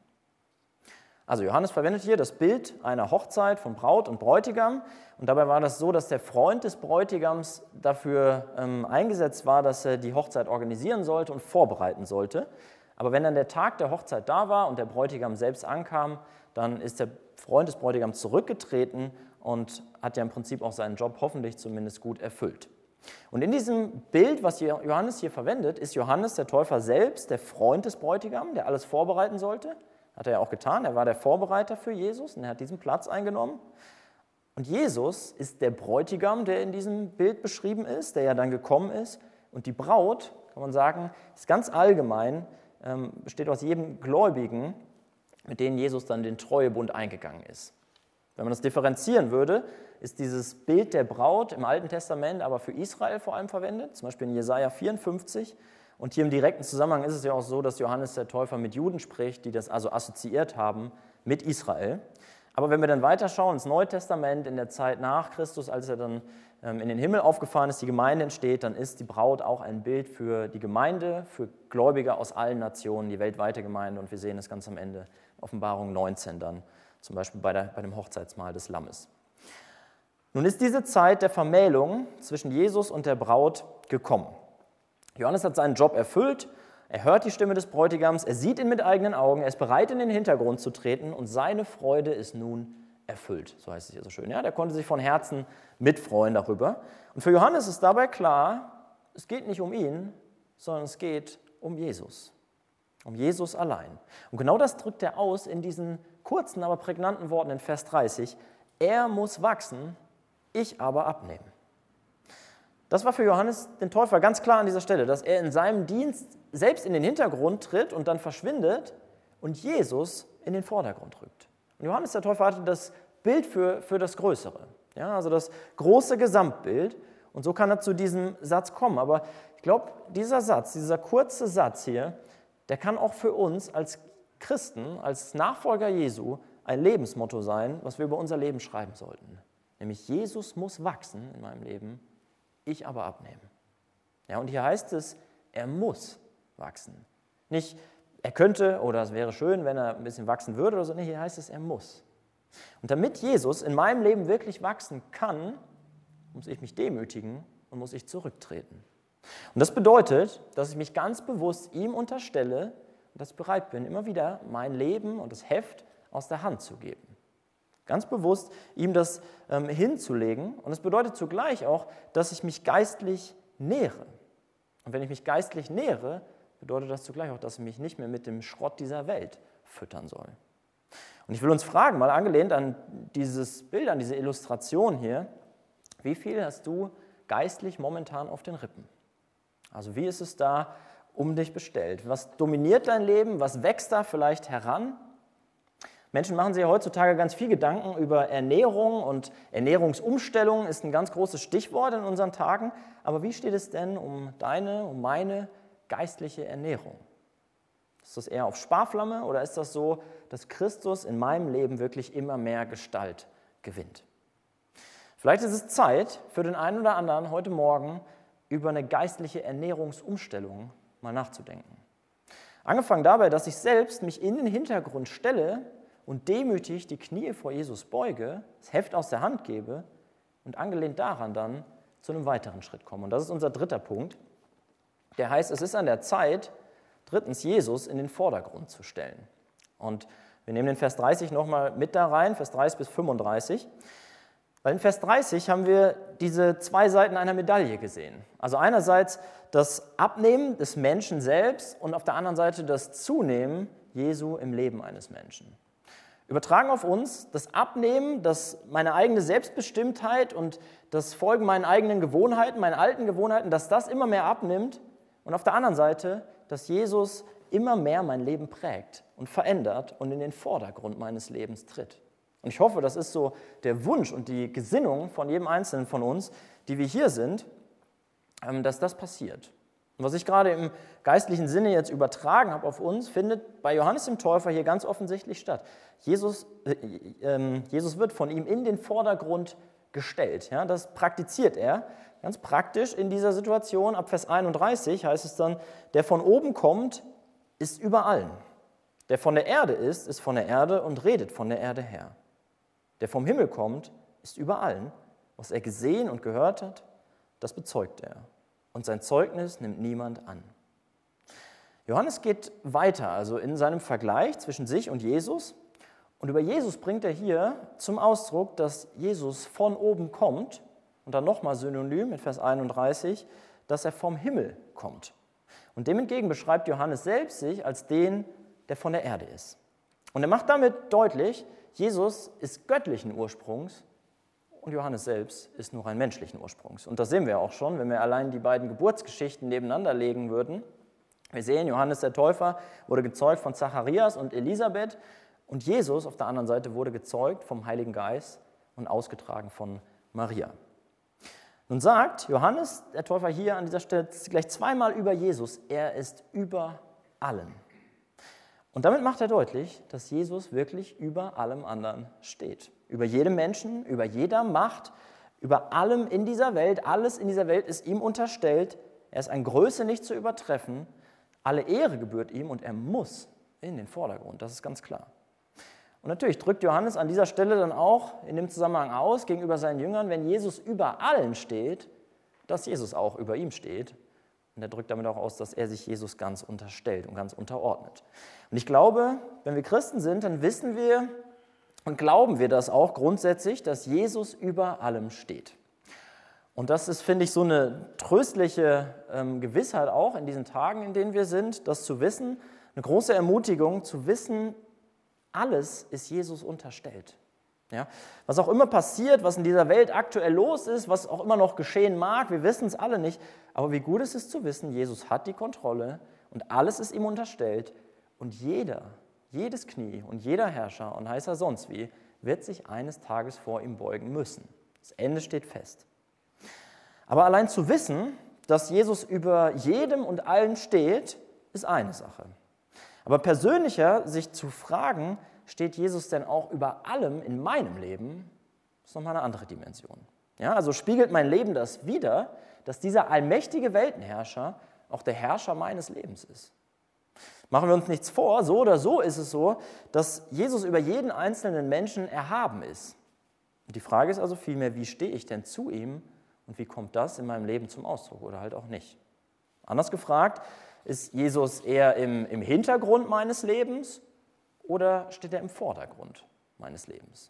Also Johannes verwendet hier das Bild einer Hochzeit von Braut und Bräutigam. Und dabei war das so, dass der Freund des Bräutigams dafür eingesetzt war, dass er die Hochzeit organisieren sollte und vorbereiten sollte. Aber wenn dann der Tag der Hochzeit da war und der Bräutigam selbst ankam, dann ist der Freund des Bräutigams zurückgetreten und hat ja im Prinzip auch seinen Job hoffentlich zumindest gut erfüllt. Und in diesem Bild, was Johannes hier verwendet, ist Johannes der Täufer selbst der Freund des Bräutigams, der alles vorbereiten sollte. Hat er ja auch getan. Er war der Vorbereiter für Jesus und er hat diesen Platz eingenommen. Und Jesus ist der Bräutigam, der in diesem Bild beschrieben ist, der ja dann gekommen ist. Und die Braut, kann man sagen, ist ganz allgemein, besteht aus jedem Gläubigen, mit denen Jesus dann den Treuebund eingegangen ist. Wenn man das differenzieren würde, ist dieses Bild der Braut im Alten Testament aber für Israel vor allem verwendet, zum Beispiel in Jesaja 54. Und hier im direkten Zusammenhang ist es ja auch so, dass Johannes der Täufer mit Juden spricht, die das also assoziiert haben mit Israel. Aber wenn wir dann weiterschauen ins Neue Testament, in der Zeit nach Christus, als er dann in den Himmel aufgefahren ist, die Gemeinde entsteht, dann ist die Braut auch ein Bild für die Gemeinde, für Gläubige aus allen Nationen, die weltweite Gemeinde. Und wir sehen es ganz am Ende, Offenbarung 19 dann, zum Beispiel bei dem Hochzeitsmahl des Lammes. Nun ist diese Zeit der Vermählung zwischen Jesus und der Braut gekommen. Johannes hat seinen Job erfüllt, er hört die Stimme des Bräutigams, er sieht ihn mit eigenen Augen, er ist bereit, in den Hintergrund zu treten und seine Freude ist nun erfüllt. So heißt es hier so schön. Ja, der konnte sich von Herzen mitfreuen darüber. Und für Johannes ist dabei klar, es geht nicht um ihn, sondern es geht um Jesus. Um Jesus allein. Und genau das drückt er aus in diesen kurzen, aber prägnanten Worten in Vers 30. Er muss wachsen, ich aber abnehmen. Das war für Johannes den Täufer ganz klar an dieser Stelle, dass er in seinem Dienst selbst in den Hintergrund tritt und dann verschwindet und Jesus in den Vordergrund rückt. Und Johannes der Täufer hatte das Bild für das Größere, ja, also das große Gesamtbild. Und so kann er zu diesem Satz kommen. Aber ich glaube, dieser Satz, dieser kurze Satz hier, der kann auch für uns als Christen, als Nachfolger Jesu ein Lebensmotto sein, was wir über unser Leben schreiben sollten. Nämlich Jesus muss wachsen in meinem Leben, ich aber abnehmen. Ja, und hier heißt es, er muss wachsen. Nicht, er könnte oder es wäre schön, wenn er ein bisschen wachsen würde oder so. Nee, hier heißt es, er muss. Und damit Jesus in meinem Leben wirklich wachsen kann, muss ich mich demütigen und muss ich zurücktreten. Und das bedeutet, dass ich mich ganz bewusst ihm unterstelle und dass ich bereit bin, immer wieder mein Leben und das Heft aus der Hand zu geben. Ganz bewusst ihm das hinzulegen. Und es bedeutet zugleich auch, dass ich mich geistlich nähere. Und wenn ich mich geistlich nähere, bedeutet das zugleich auch, dass ich mich nicht mehr mit dem Schrott dieser Welt füttern soll. Und ich will uns fragen, mal angelehnt an dieses Bild, an diese Illustration hier, wie viel hast du geistlich momentan auf den Rippen? Also wie ist es da um dich bestellt? Was dominiert dein Leben? Was wächst da vielleicht heran? Menschen machen sich ja heutzutage ganz viel Gedanken über Ernährung und Ernährungsumstellung ist ein ganz großes Stichwort in unseren Tagen. Aber wie steht es denn um deine, um meine geistliche Ernährung? Ist das eher auf Sparflamme oder ist das so, dass Christus in meinem Leben wirklich immer mehr Gestalt gewinnt? Vielleicht ist es Zeit für den einen oder anderen heute Morgen über eine geistliche Ernährungsumstellung mal nachzudenken. Angefangen dabei, dass ich selbst mich in den Hintergrund stelle und demütig die Knie vor Jesus beuge, das Heft aus der Hand gebe und angelehnt daran dann zu einem weiteren Schritt komme. Und das ist unser dritter Punkt. der heißt, es ist an der Zeit, drittens, Jesus in den Vordergrund zu stellen. Und wir nehmen den Vers 30 nochmal mit da rein, Vers 30 bis 35. Weil in Vers 30 haben wir diese zwei Seiten einer Medaille gesehen. Also einerseits das Abnehmen des Menschen selbst und auf der anderen Seite das Zunehmen Jesu im Leben eines Menschen. Übertragen auf uns das Abnehmen, das meine eigene Selbstbestimmtheit und das Folgen meinen eigenen Gewohnheiten, meinen alten Gewohnheiten, dass das immer mehr abnimmt. Und auf der anderen Seite, dass Jesus immer mehr mein Leben prägt und verändert und in den Vordergrund meines Lebens tritt. Und ich hoffe, das ist so der Wunsch und die Gesinnung von jedem Einzelnen von uns, die wir hier sind, dass das passiert. Und was ich gerade im geistlichen Sinne jetzt übertragen habe auf uns, findet bei Johannes dem Täufer hier ganz offensichtlich statt. Jesus wird von ihm in den Vordergrund gestellt. Ja, das praktiziert er ganz praktisch in dieser Situation. Ab Vers 31 heißt es dann, der von oben kommt, ist über allen. Der von der Erde ist von der Erde und redet von der Erde her. Der vom Himmel kommt, ist über allen. Was er gesehen und gehört hat, das bezeugt er. Und sein Zeugnis nimmt niemand an. Johannes geht weiter, also in seinem Vergleich zwischen sich und Jesus. Und über Jesus bringt er hier zum Ausdruck, dass Jesus von oben kommt. Und dann nochmal synonym mit Vers 31, dass er vom Himmel kommt. Und dem entgegen beschreibt Johannes selbst sich als den, der von der Erde ist. Und er macht damit deutlich, Jesus ist göttlichen Ursprungs und Johannes selbst ist nur rein menschlichen Ursprungs. Und das sehen wir auch schon, wenn wir allein die beiden Geburtsgeschichten nebeneinander legen würden. Wir sehen, Johannes der Täufer wurde gezeugt von Zacharias und Elisabeth und Jesus auf der anderen Seite wurde gezeugt vom Heiligen Geist und ausgetragen von Maria. Nun sagt Johannes der Täufer hier an dieser Stelle gleich zweimal über Jesus, er ist über allen. Und damit macht er deutlich, dass Jesus wirklich über allem anderen steht. Über jedem Menschen, über jeder Macht, über allem in dieser Welt. Alles in dieser Welt ist ihm unterstellt. Er ist an Größe nicht zu übertreffen. Alle Ehre gebührt ihm und er muss in den Vordergrund. Das ist ganz klar. Und natürlich drückt Johannes an dieser Stelle dann auch in dem Zusammenhang aus gegenüber seinen Jüngern, wenn Jesus über allen steht, dass Jesus auch über ihm steht. Und er drückt damit auch aus, dass er sich Jesus ganz unterstellt und ganz unterordnet. Und ich glaube, wenn wir Christen sind, dann wissen wir und glauben wir das auch grundsätzlich, dass Jesus über allem steht. Und das ist, finde ich, so eine tröstliche Gewissheit auch in diesen Tagen, in denen wir sind, das zu wissen, eine große Ermutigung zu wissen, alles ist Jesus unterstellt. Ja, was auch immer passiert, was in dieser Welt aktuell los ist, was auch immer noch geschehen mag, wir wissen es alle nicht, aber wie gut es ist zu wissen, Jesus hat die Kontrolle und alles ist ihm unterstellt und jedes Knie und jeder Herrscher und heißt er sonst wie, wird sich eines Tages vor ihm beugen müssen. Das Ende steht fest. Aber allein zu wissen, dass Jesus über jedem und allen steht, ist eine Sache. Aber persönlicher sich zu fragen, steht Jesus denn auch über allem in meinem Leben, ist nochmal eine andere Dimension. Ja, also spiegelt mein Leben das wider, dass dieser allmächtige Weltenherrscher auch der Herrscher meines Lebens ist. Machen wir uns nichts vor, so oder so ist es so, dass Jesus über jeden einzelnen Menschen erhaben ist. Und die Frage ist also vielmehr, wie stehe ich denn zu ihm und wie kommt das in meinem Leben zum Ausdruck oder halt auch nicht? Anders gefragt, ist Jesus eher im Hintergrund meines Lebens oder steht er im Vordergrund meines Lebens?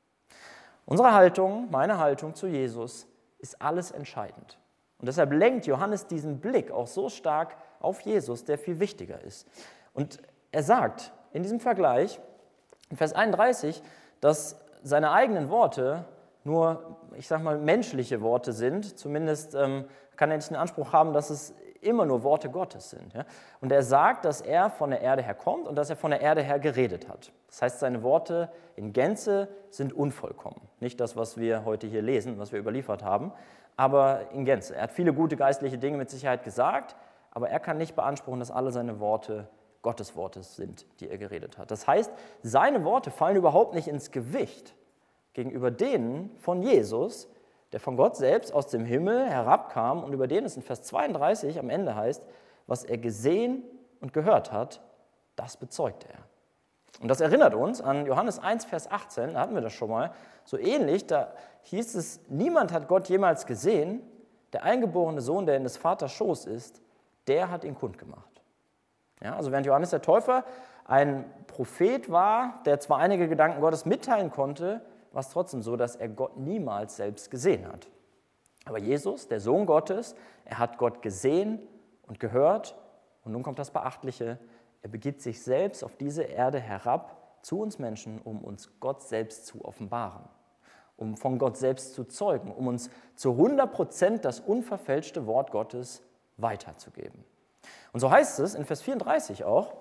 Unsere Haltung, meine Haltung zu Jesus ist alles entscheidend. Und deshalb lenkt Johannes diesen Blick auch so stark auf Jesus, der viel wichtiger ist. Und er sagt in diesem Vergleich, in Vers 31, dass seine eigenen Worte nur, ich sag mal, menschliche Worte sind. Zumindest kann er nicht den Anspruch haben, dass es immer nur Worte Gottes sind. Ja? Und er sagt, dass er von der Erde her kommt und dass er von der Erde her geredet hat. Das heißt, seine Worte in Gänze sind unvollkommen. Nicht das, was wir heute hier lesen, was wir überliefert haben, aber in Gänze. Er hat viele gute geistliche Dinge mit Sicherheit gesagt, aber er kann nicht beanspruchen, dass alle seine Worte Gottes Worte sind, die er geredet hat. Das heißt, seine Worte fallen überhaupt nicht ins Gewicht gegenüber denen von Jesus, der von Gott selbst aus dem Himmel herabkam und über den es in Vers 32 am Ende heißt, was er gesehen und gehört hat, das bezeugt er. Und das erinnert uns an Johannes 1, Vers 18, da hatten wir das schon mal, so ähnlich, da hieß es, niemand hat Gott jemals gesehen, der eingeborene Sohn, der in des Vaters Schoß ist, der hat ihn kundgemacht. Ja, also während Johannes der Täufer ein Prophet war, der zwar einige Gedanken Gottes mitteilen konnte, war es trotzdem so, dass er Gott niemals selbst gesehen hat. Aber Jesus, der Sohn Gottes, er hat Gott gesehen und gehört. Und nun kommt das Beachtliche, er begibt sich selbst auf diese Erde herab zu uns Menschen, um uns Gott selbst zu offenbaren, um von Gott selbst zu zeugen, um uns zu 100% das unverfälschte Wort Gottes weiterzugeben. Und so heißt es in Vers 34 auch,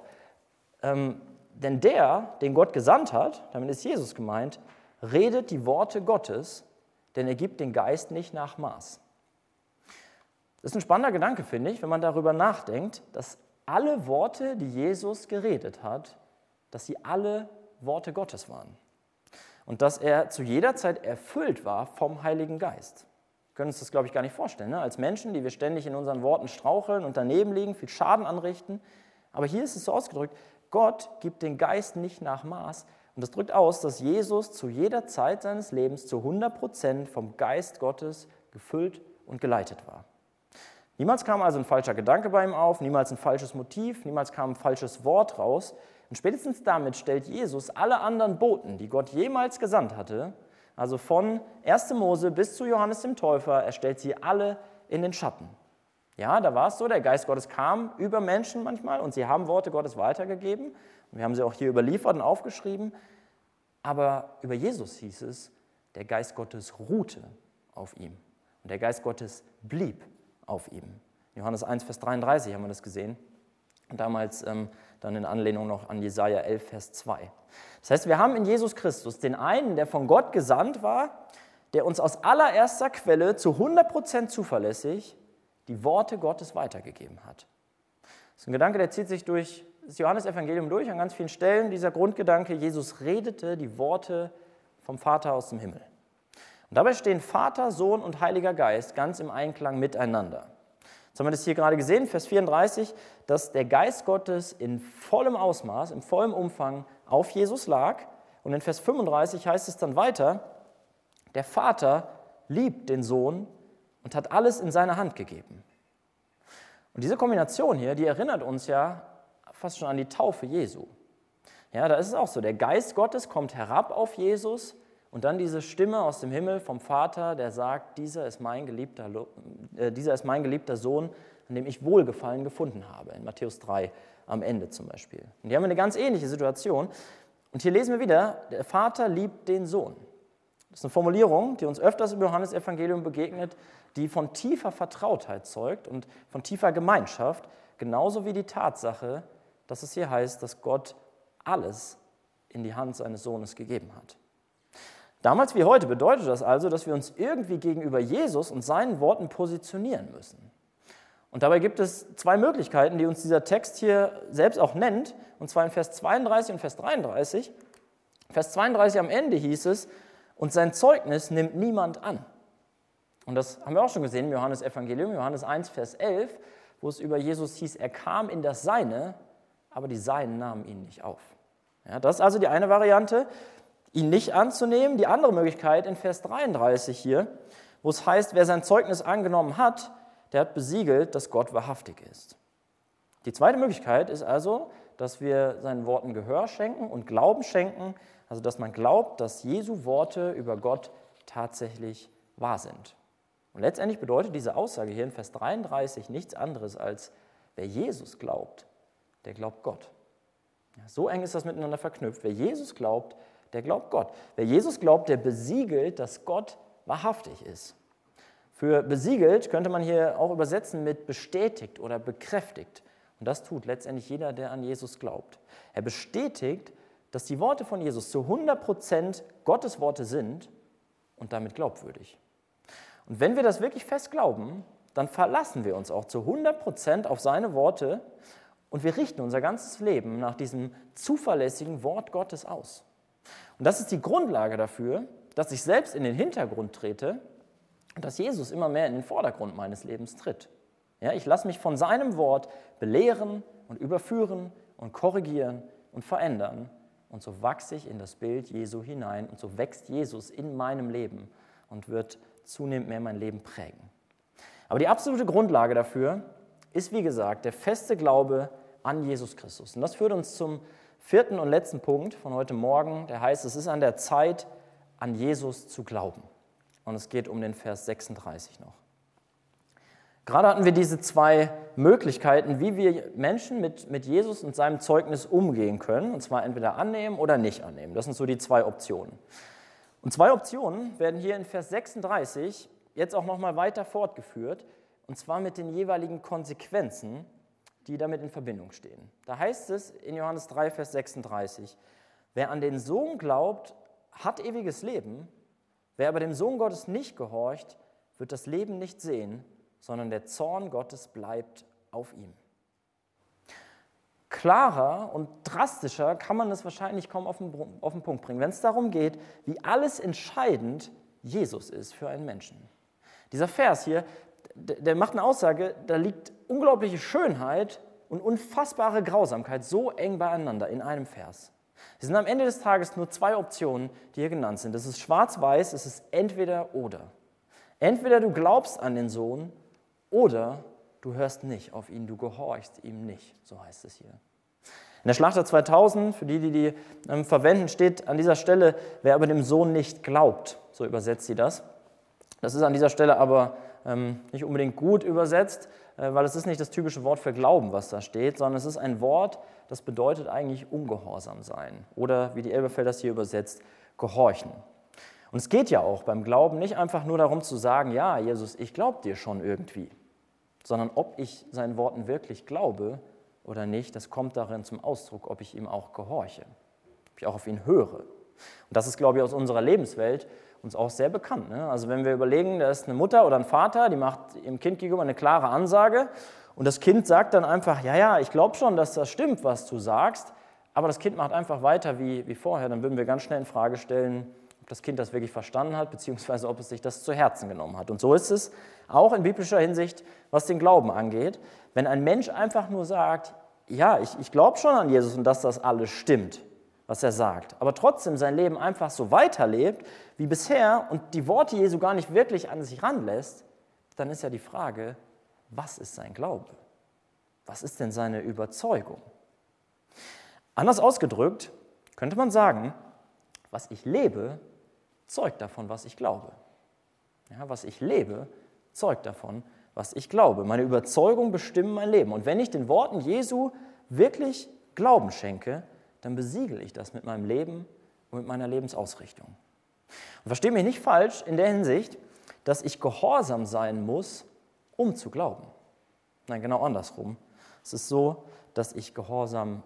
denn der, den Gott gesandt hat, damit ist Jesus gemeint, redet die Worte Gottes, denn er gibt den Geist nicht nach Maß. Das ist ein spannender Gedanke, finde ich, wenn man darüber nachdenkt, dass alle Worte, die Jesus geredet hat, dass sie alle Worte Gottes waren. Und dass er zu jeder Zeit erfüllt war vom Heiligen Geist. Wir können uns das, glaube ich, gar nicht vorstellen, ne? Als Menschen, die wir ständig in unseren Worten straucheln und daneben liegen, viel Schaden anrichten. Aber hier ist es so ausgedrückt, Gott gibt den Geist nicht nach Maß. Und das drückt aus, dass Jesus zu jeder Zeit seines Lebens zu 100% vom Geist Gottes gefüllt und geleitet war. Niemals kam also ein falscher Gedanke bei ihm auf, niemals ein falsches Motiv, niemals kam ein falsches Wort raus. Und spätestens damit stellt Jesus alle anderen Boten, die Gott jemals gesandt hatte, also von 1. Mose bis zu Johannes dem Täufer, er stellt sie alle in den Schatten. Ja, da war es so, der Geist Gottes kam über Menschen manchmal und sie haben Worte Gottes weitergegeben. Und wir haben sie auch hier überliefert und aufgeschrieben. Aber über Jesus hieß es, der Geist Gottes ruhte auf ihm. Und der Geist Gottes blieb auf ihm. In Johannes 1, Vers 33 haben wir das gesehen. Und damals dann in Anlehnung noch an Jesaja 11, Vers 2. Das heißt, wir haben in Jesus Christus den einen, der von Gott gesandt war, der uns aus allererster Quelle zu 100% zuverlässig die Worte Gottes weitergegeben hat. Das ist ein Gedanke, der zieht sich durch das Johannesevangelium durch, an ganz vielen Stellen. Dieser Grundgedanke, Jesus redete die Worte vom Vater aus dem Himmel. Und dabei stehen Vater, Sohn und Heiliger Geist ganz im Einklang miteinander. Jetzt haben wir das hier gerade gesehen, Vers 34, dass der Geist Gottes in vollem Ausmaß, in vollem Umfang auf Jesus lag. Und in Vers 35 heißt es dann weiter, der Vater liebt den Sohn und hat alles in seine Hand gegeben. Und diese Kombination hier, die erinnert uns ja fast schon an die Taufe Jesu. Ja, da ist es auch so, der Geist Gottes kommt herab auf Jesus und dann diese Stimme aus dem Himmel vom Vater, der sagt, dieser ist mein geliebter Sohn, an dem ich Wohlgefallen gefunden habe. In Matthäus 3 am Ende zum Beispiel. Und hier haben wir eine ganz ähnliche Situation. Und hier lesen wir wieder, der Vater liebt den Sohn. Das ist eine Formulierung, die uns öfters im Johannesevangelium begegnet, die von tiefer Vertrautheit zeugt und von tiefer Gemeinschaft, genauso wie die Tatsache, dass es hier heißt, dass Gott alles in die Hand seines Sohnes gegeben hat. Damals wie heute bedeutet das also, dass wir uns irgendwie gegenüber Jesus und seinen Worten positionieren müssen. Und dabei gibt es zwei Möglichkeiten, die uns dieser Text hier selbst auch nennt, und zwar in Vers 32 und Vers 33. Vers 32 am Ende hieß es, und sein Zeugnis nimmt niemand an. Und das haben wir auch schon gesehen im Johannesevangelium, Johannes 1, Vers 11, wo es über Jesus hieß, er kam in das Seine, aber die Seinen nahmen ihn nicht auf. Ja, das ist also die eine Variante, ihn nicht anzunehmen. Die andere Möglichkeit in Vers 33 hier, wo es heißt, wer sein Zeugnis angenommen hat, der hat besiegelt, dass Gott wahrhaftig ist. Die zweite Möglichkeit ist also, dass wir seinen Worten Gehör schenken und Glauben schenken, also dass man glaubt, dass Jesu Worte über Gott tatsächlich wahr sind. Und letztendlich bedeutet diese Aussage hier in Vers 33 nichts anderes als, wer Jesus glaubt, der glaubt Gott. Ja, so eng ist das miteinander verknüpft. Wer Jesus glaubt, der glaubt Gott. Wer Jesus glaubt, der besiegelt, dass Gott wahrhaftig ist. Für besiegelt könnte man hier auch übersetzen mit bestätigt oder bekräftigt. Und das tut letztendlich jeder, der an Jesus glaubt. Er bestätigt, dass die Worte von Jesus zu 100% Gottes Worte sind und damit glaubwürdig. Und wenn wir das wirklich fest glauben, dann verlassen wir uns auch zu 100% auf seine Worte und wir richten unser ganzes Leben nach diesem zuverlässigen Wort Gottes aus. Und das ist die Grundlage dafür, dass ich selbst in den Hintergrund trete und dass Jesus immer mehr in den Vordergrund meines Lebens tritt. Ja, ich lasse mich von seinem Wort belehren und überführen und korrigieren und verändern. Und so wachse ich in das Bild Jesu hinein und so wächst Jesus in meinem Leben und wird zunehmend mehr mein Leben prägen. Aber die absolute Grundlage dafür ist, wie gesagt, der feste Glaube an Jesus Christus. Und das führt uns zum 4. und letzten Punkt von heute Morgen, der heißt, es ist an der Zeit, an Jesus zu glauben. Und es geht um den Vers 36 noch. Gerade hatten wir diese 2 Möglichkeiten, wie wir Menschen mit Jesus und seinem Zeugnis umgehen können, und zwar entweder annehmen oder nicht annehmen. Das sind so die 2 Optionen. Und 2 Optionen werden hier in Vers 36 jetzt auch nochmal weiter fortgeführt, und zwar mit den jeweiligen Konsequenzen, die damit in Verbindung stehen. Da heißt es in Johannes 3, Vers 36, wer an den Sohn glaubt, hat ewiges Leben, wer aber dem Sohn Gottes nicht gehorcht, wird das Leben nicht sehen, sondern der Zorn Gottes bleibt auf ihm. Klarer und drastischer kann man es wahrscheinlich kaum auf den Punkt bringen, wenn es darum geht, wie alles entscheidend Jesus ist für einen Menschen. Dieser Vers hier, der macht eine Aussage, da liegt unglaubliche Schönheit und unfassbare Grausamkeit so eng beieinander in einem Vers. Es sind am Ende des Tages nur 2 Optionen, die hier genannt sind. Es ist schwarz-weiß, es ist entweder oder. Entweder du glaubst an den Sohn oder du hörst nicht auf ihn, du gehorchst ihm nicht, so heißt es hier. In der Schlachter 2000, für die verwenden, steht an dieser Stelle, wer aber dem Sohn nicht glaubt, so übersetzt sie das. Das ist an dieser Stelle aber nicht unbedingt gut übersetzt, weil es ist nicht das typische Wort für Glauben, was da steht, sondern es ist ein Wort, das bedeutet eigentlich ungehorsam sein oder, wie die Elberfelder das hier übersetzt, gehorchen. Und es geht ja auch beim Glauben nicht einfach nur darum zu sagen, ja, Jesus, ich glaube dir schon irgendwie, sondern ob ich seinen Worten wirklich glaube oder nicht, das kommt darin zum Ausdruck, ob ich ihm auch gehorche, ob ich auch auf ihn höre. Und das ist, glaube ich, aus unserer Lebenswelt uns auch sehr bekannt. Ne? Also wenn wir überlegen, da ist eine Mutter oder ein Vater, die macht ihrem Kind gegenüber eine klare Ansage und das Kind sagt dann einfach, ja, ich glaube schon, dass das stimmt, was du sagst, aber das Kind macht einfach weiter wie vorher, dann würden wir ganz schnell in Frage stellen, ob das Kind das wirklich verstanden hat, beziehungsweise ob es sich das zu Herzen genommen hat. Und so ist es auch in biblischer Hinsicht, was den Glauben angeht. Wenn ein Mensch einfach nur sagt, ja, ich glaube schon an Jesus und dass das alles stimmt, was er sagt, aber trotzdem sein Leben einfach so weiterlebt wie bisher und die Worte Jesu gar nicht wirklich an sich ranlässt, dann ist ja die Frage, was ist sein Glaube? Was ist denn seine Überzeugung? Anders ausgedrückt könnte man sagen, was ich lebe, zeugt davon, was ich glaube. Ja, was ich lebe, zeugt davon, was ich glaube. Meine Überzeugung bestimmt mein Leben. Und wenn ich den Worten Jesu wirklich Glauben schenke, dann besiegel ich das mit meinem Leben und mit meiner Lebensausrichtung. Und verstehe mich nicht falsch in der Hinsicht, dass ich gehorsam sein muss, um zu glauben. Nein, genau andersrum. Es ist so, dass ich gehorsam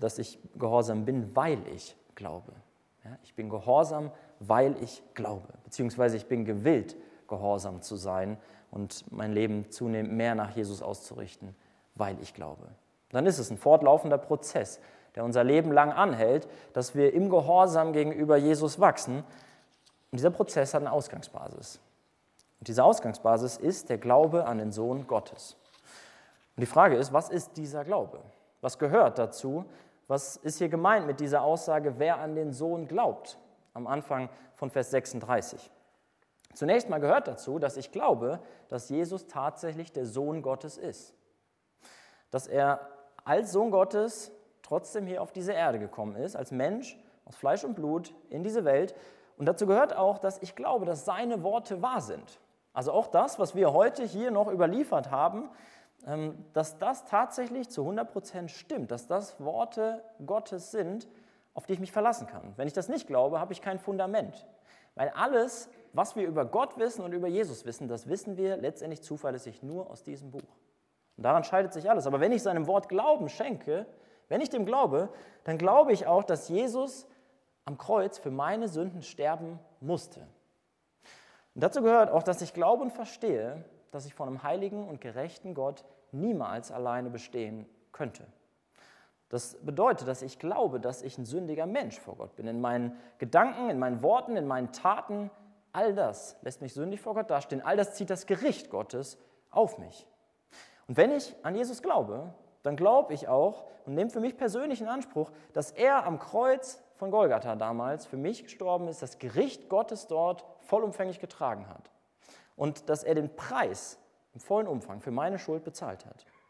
bin, weil ich glaube. Ja, ich bin gehorsam, weil ich glaube, beziehungsweise ich bin gewillt, gehorsam zu sein und mein Leben zunehmend mehr nach Jesus auszurichten, weil ich glaube. Dann ist es ein fortlaufender Prozess, der unser Leben lang anhält, dass wir im Gehorsam gegenüber Jesus wachsen. Und dieser Prozess hat eine Ausgangsbasis. Und diese Ausgangsbasis ist der Glaube an den Sohn Gottes. Und die Frage ist, was ist dieser Glaube? Was gehört dazu? Was ist hier gemeint mit dieser Aussage, wer an den Sohn glaubt? Am Anfang von Vers 36. Zunächst mal gehört dazu, dass ich glaube, dass Jesus tatsächlich der Sohn Gottes ist. Dass er als Sohn Gottes trotzdem hier auf diese Erde gekommen ist, als Mensch aus Fleisch und Blut in diese Welt. Und dazu gehört auch, dass ich glaube, dass seine Worte wahr sind. Also auch das, was wir heute hier noch überliefert haben, dass das tatsächlich zu 100% stimmt, dass das Worte Gottes sind, auf die ich mich verlassen kann. Wenn ich das nicht glaube, habe ich kein Fundament. Weil alles, was wir über Gott wissen und über Jesus wissen, das wissen wir letztendlich zuverlässig nur aus diesem Buch. Und daran scheidet sich alles. Aber wenn ich seinem Wort Glauben schenke, wenn ich dem glaube, dann glaube ich auch, dass Jesus am Kreuz für meine Sünden sterben musste. Und dazu gehört auch, dass ich glaube und verstehe, dass ich vor einem heiligen und gerechten Gott niemals alleine bestehen könnte. Das bedeutet, dass ich glaube, dass ich ein sündiger Mensch vor Gott bin. In meinen Gedanken, in meinen Worten, in meinen Taten, all das lässt mich sündig vor Gott dastehen. All das zieht das Gericht Gottes auf mich. Und wenn ich an Jesus glaube, dann glaube ich auch und nehme für mich persönlich in Anspruch, dass er am Kreuz von Golgatha damals für mich gestorben ist, das Gericht Gottes dort vollumfänglich getragen hat und dass er den Preis im vollen Umfang für meine Schuld bezahlt hat.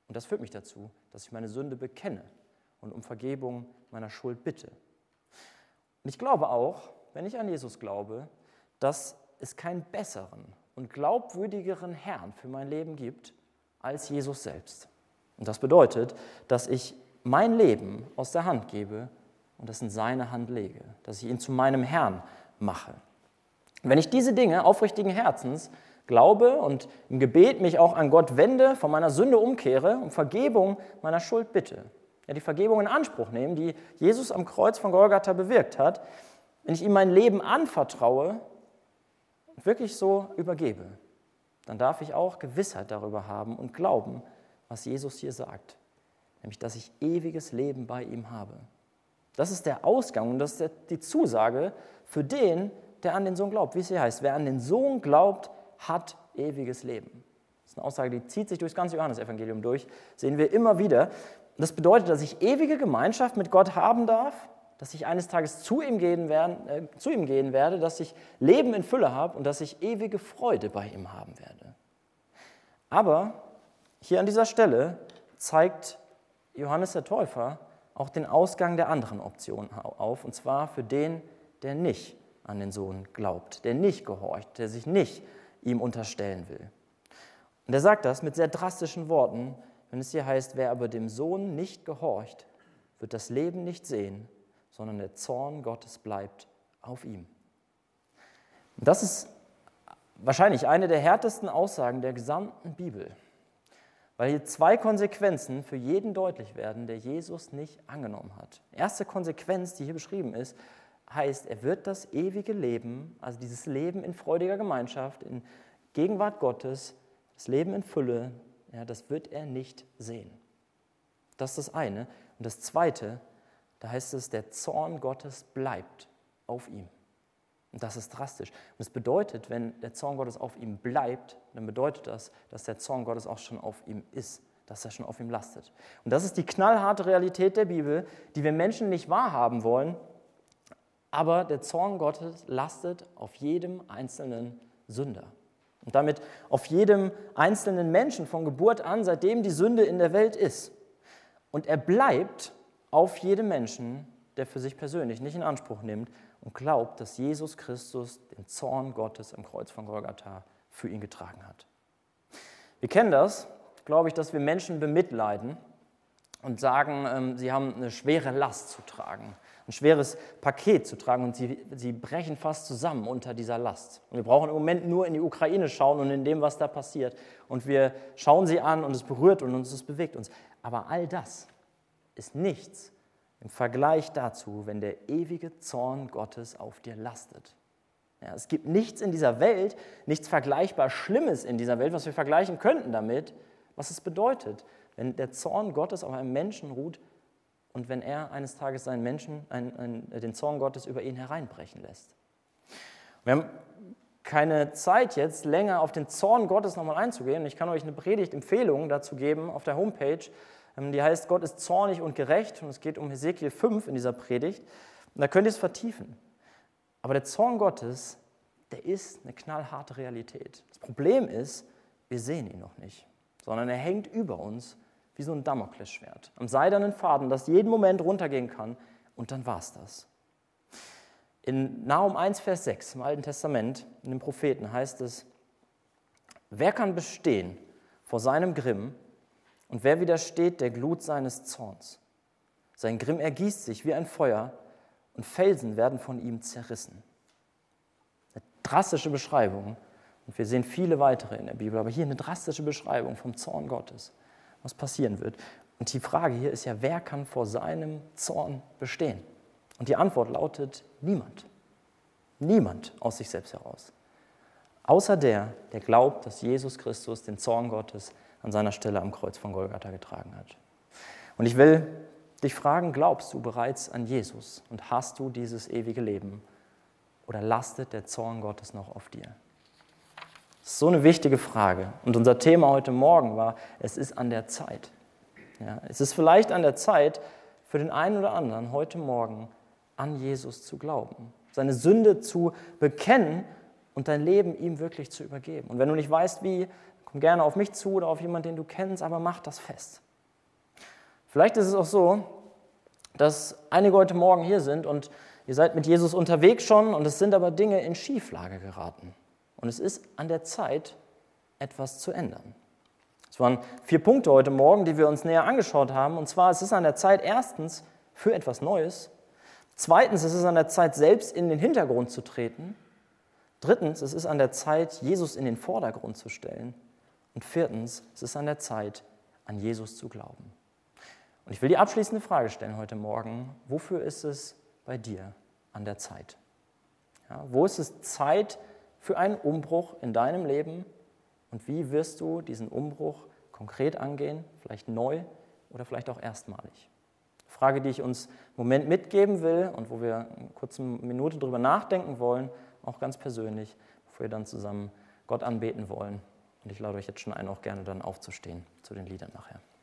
Und das führt mich dazu, dass ich meine Sünde bekenne und um Vergebung meiner Schuld bitte. Und ich glaube auch, wenn ich an Jesus glaube, dass es keinen besseren und glaubwürdigeren Herrn für mein Leben gibt als Jesus selbst. Und das bedeutet, dass ich mein Leben aus der Hand gebe und es in seine Hand lege, dass ich ihn zu meinem Herrn mache. Und wenn ich diese Dinge aufrichtigen Herzens glaube und im Gebet mich auch an Gott wende, von meiner Sünde umkehre, um Vergebung meiner Schuld bitte, ja, die Vergebung in Anspruch nehmen, die Jesus am Kreuz von Golgatha bewirkt hat, wenn ich ihm mein Leben anvertraue und wirklich so übergebe, dann darf ich auch Gewissheit darüber haben und glauben, was Jesus hier sagt, nämlich, dass ich ewiges Leben bei ihm habe. Das ist der Ausgang und das ist die Zusage für den, der an den Sohn glaubt. Wie es hier heißt, wer an den Sohn glaubt, hat ewiges Leben. Das ist eine Aussage, die zieht sich durch das ganze Johannesevangelium durch, sehen wir immer wieder. Das bedeutet, dass ich ewige Gemeinschaft mit Gott haben darf, dass ich eines Tages zu ihm gehen werde, dass ich Leben in Fülle habe und dass ich ewige Freude bei ihm haben werde. Aber hier an dieser Stelle zeigt Johannes der Täufer auch den Ausgang der anderen Option auf, und zwar für den, der nicht an den Sohn glaubt, der nicht gehorcht, der sich nicht ihm unterstellen will. Und er sagt das mit sehr drastischen Worten, wenn es hier heißt, wer aber dem Sohn nicht gehorcht, wird das Leben nicht sehen, sondern der Zorn Gottes bleibt auf ihm. Und das ist wahrscheinlich eine der härtesten Aussagen der gesamten Bibel, weil hier zwei Konsequenzen für jeden deutlich werden, der Jesus nicht angenommen hat. Erste Konsequenz, die hier beschrieben ist, heißt, er wird das ewige Leben, also dieses Leben in freudiger Gemeinschaft, in Gegenwart Gottes, das Leben in Fülle, ja, das wird er nicht sehen. Das ist das eine. Und das zweite, da heißt es, der Zorn Gottes bleibt auf ihm. Und das ist drastisch. Und das bedeutet, wenn der Zorn Gottes auf ihm bleibt, dann bedeutet das, dass der Zorn Gottes auch schon auf ihm ist, dass er schon auf ihm lastet. Und das ist die knallharte Realität der Bibel, die wir Menschen nicht wahrhaben wollen, aber der Zorn Gottes lastet auf jedem einzelnen Sünder. Und damit auf jedem einzelnen Menschen von Geburt an, seitdem die Sünde in der Welt ist. Und er bleibt auf jedem Menschen, der für sich persönlich nicht in Anspruch nimmt und glaubt, dass Jesus Christus den Zorn Gottes am Kreuz von Golgatha für ihn getragen hat. Wir kennen das, glaube ich, dass wir Menschen bemitleiden und sagen, sie haben eine schwere Last zu tragen, ein schweres Paket zu tragen und sie brechen fast zusammen unter dieser Last. Und wir brauchen im Moment nur in die Ukraine schauen und in dem, was da passiert. Und wir schauen sie an und es berührt uns, es bewegt uns. Aber all das ist nichts im Vergleich dazu, wenn der ewige Zorn Gottes auf dir lastet. Ja, es gibt nichts in dieser Welt, nichts vergleichbar Schlimmes in dieser Welt, was wir vergleichen könnten damit, was es bedeutet, wenn der Zorn Gottes auf einem Menschen ruht und wenn er eines Tages seinen Menschen, den Zorn Gottes über ihn hereinbrechen lässt. Wir haben keine Zeit jetzt, länger auf den Zorn Gottes nochmal einzugehen. Ich kann euch eine Predigtempfehlung dazu geben auf der Homepage, die heißt, Gott ist zornig und gerecht, und es geht um Hesekiel 5 in dieser Predigt. Und da könnt ihr es vertiefen. Aber der Zorn Gottes, der ist eine knallharte Realität. Das Problem ist, wir sehen ihn noch nicht, sondern er hängt über uns wie so ein Damoklesschwert am seidernen Faden, das jeden Moment runtergehen kann, und dann war es das. In Nahum 1, Vers 6 im Alten Testament, in den Propheten, heißt es, wer kann bestehen vor seinem Grimm und wer widersteht der Glut seines Zorns? Sein Grimm ergießt sich wie ein Feuer und Felsen werden von ihm zerrissen. Eine drastische Beschreibung, und wir sehen viele weitere in der Bibel, aber hier eine drastische Beschreibung vom Zorn Gottes, was passieren wird. Und die Frage hier ist ja, wer kann vor seinem Zorn bestehen? Und die Antwort lautet, niemand. Niemand aus sich selbst heraus. Außer der glaubt, dass Jesus Christus den Zorn Gottes an seiner Stelle am Kreuz von Golgatha getragen hat. Und ich will dich fragen, glaubst du bereits an Jesus und hast du dieses ewige Leben? Oder lastet der Zorn Gottes noch auf dir? Das ist so eine wichtige Frage. Und unser Thema heute Morgen war, es ist an der Zeit. Ja, es ist vielleicht an der Zeit für den einen oder anderen heute Morgen an Jesus zu glauben, seine Sünde zu bekennen und dein Leben ihm wirklich zu übergeben. Und wenn du nicht weißt, wie, Komm gerne auf mich zu oder auf jemanden, den du kennst, aber mach das fest. Vielleicht ist es auch so, dass einige heute Morgen hier sind und ihr seid mit Jesus unterwegs schon und es sind aber Dinge in Schieflage geraten. Und es ist an der Zeit, etwas zu ändern. Es waren 4 Punkte heute Morgen, die wir uns näher angeschaut haben. Und zwar, es ist an der Zeit, erstens, für etwas Neues. Zweitens, es ist an der Zeit, selbst in den Hintergrund zu treten. Drittens, es ist an der Zeit, Jesus in den Vordergrund zu stellen. Und viertens, es ist an der Zeit, an Jesus zu glauben. Und ich will die abschließende Frage stellen heute Morgen: Wofür ist es bei dir an der Zeit? Ja, wo ist es Zeit für einen Umbruch in deinem Leben? Und wie wirst du diesen Umbruch konkret angehen? Vielleicht neu oder vielleicht auch erstmalig? Frage, die ich uns im Moment mitgeben will und wo wir eine kurze Minute drüber nachdenken wollen, auch ganz persönlich, bevor wir dann zusammen Gott anbeten wollen. Und ich lade euch jetzt schon ein, auch gerne dann aufzustehen zu den Liedern nachher.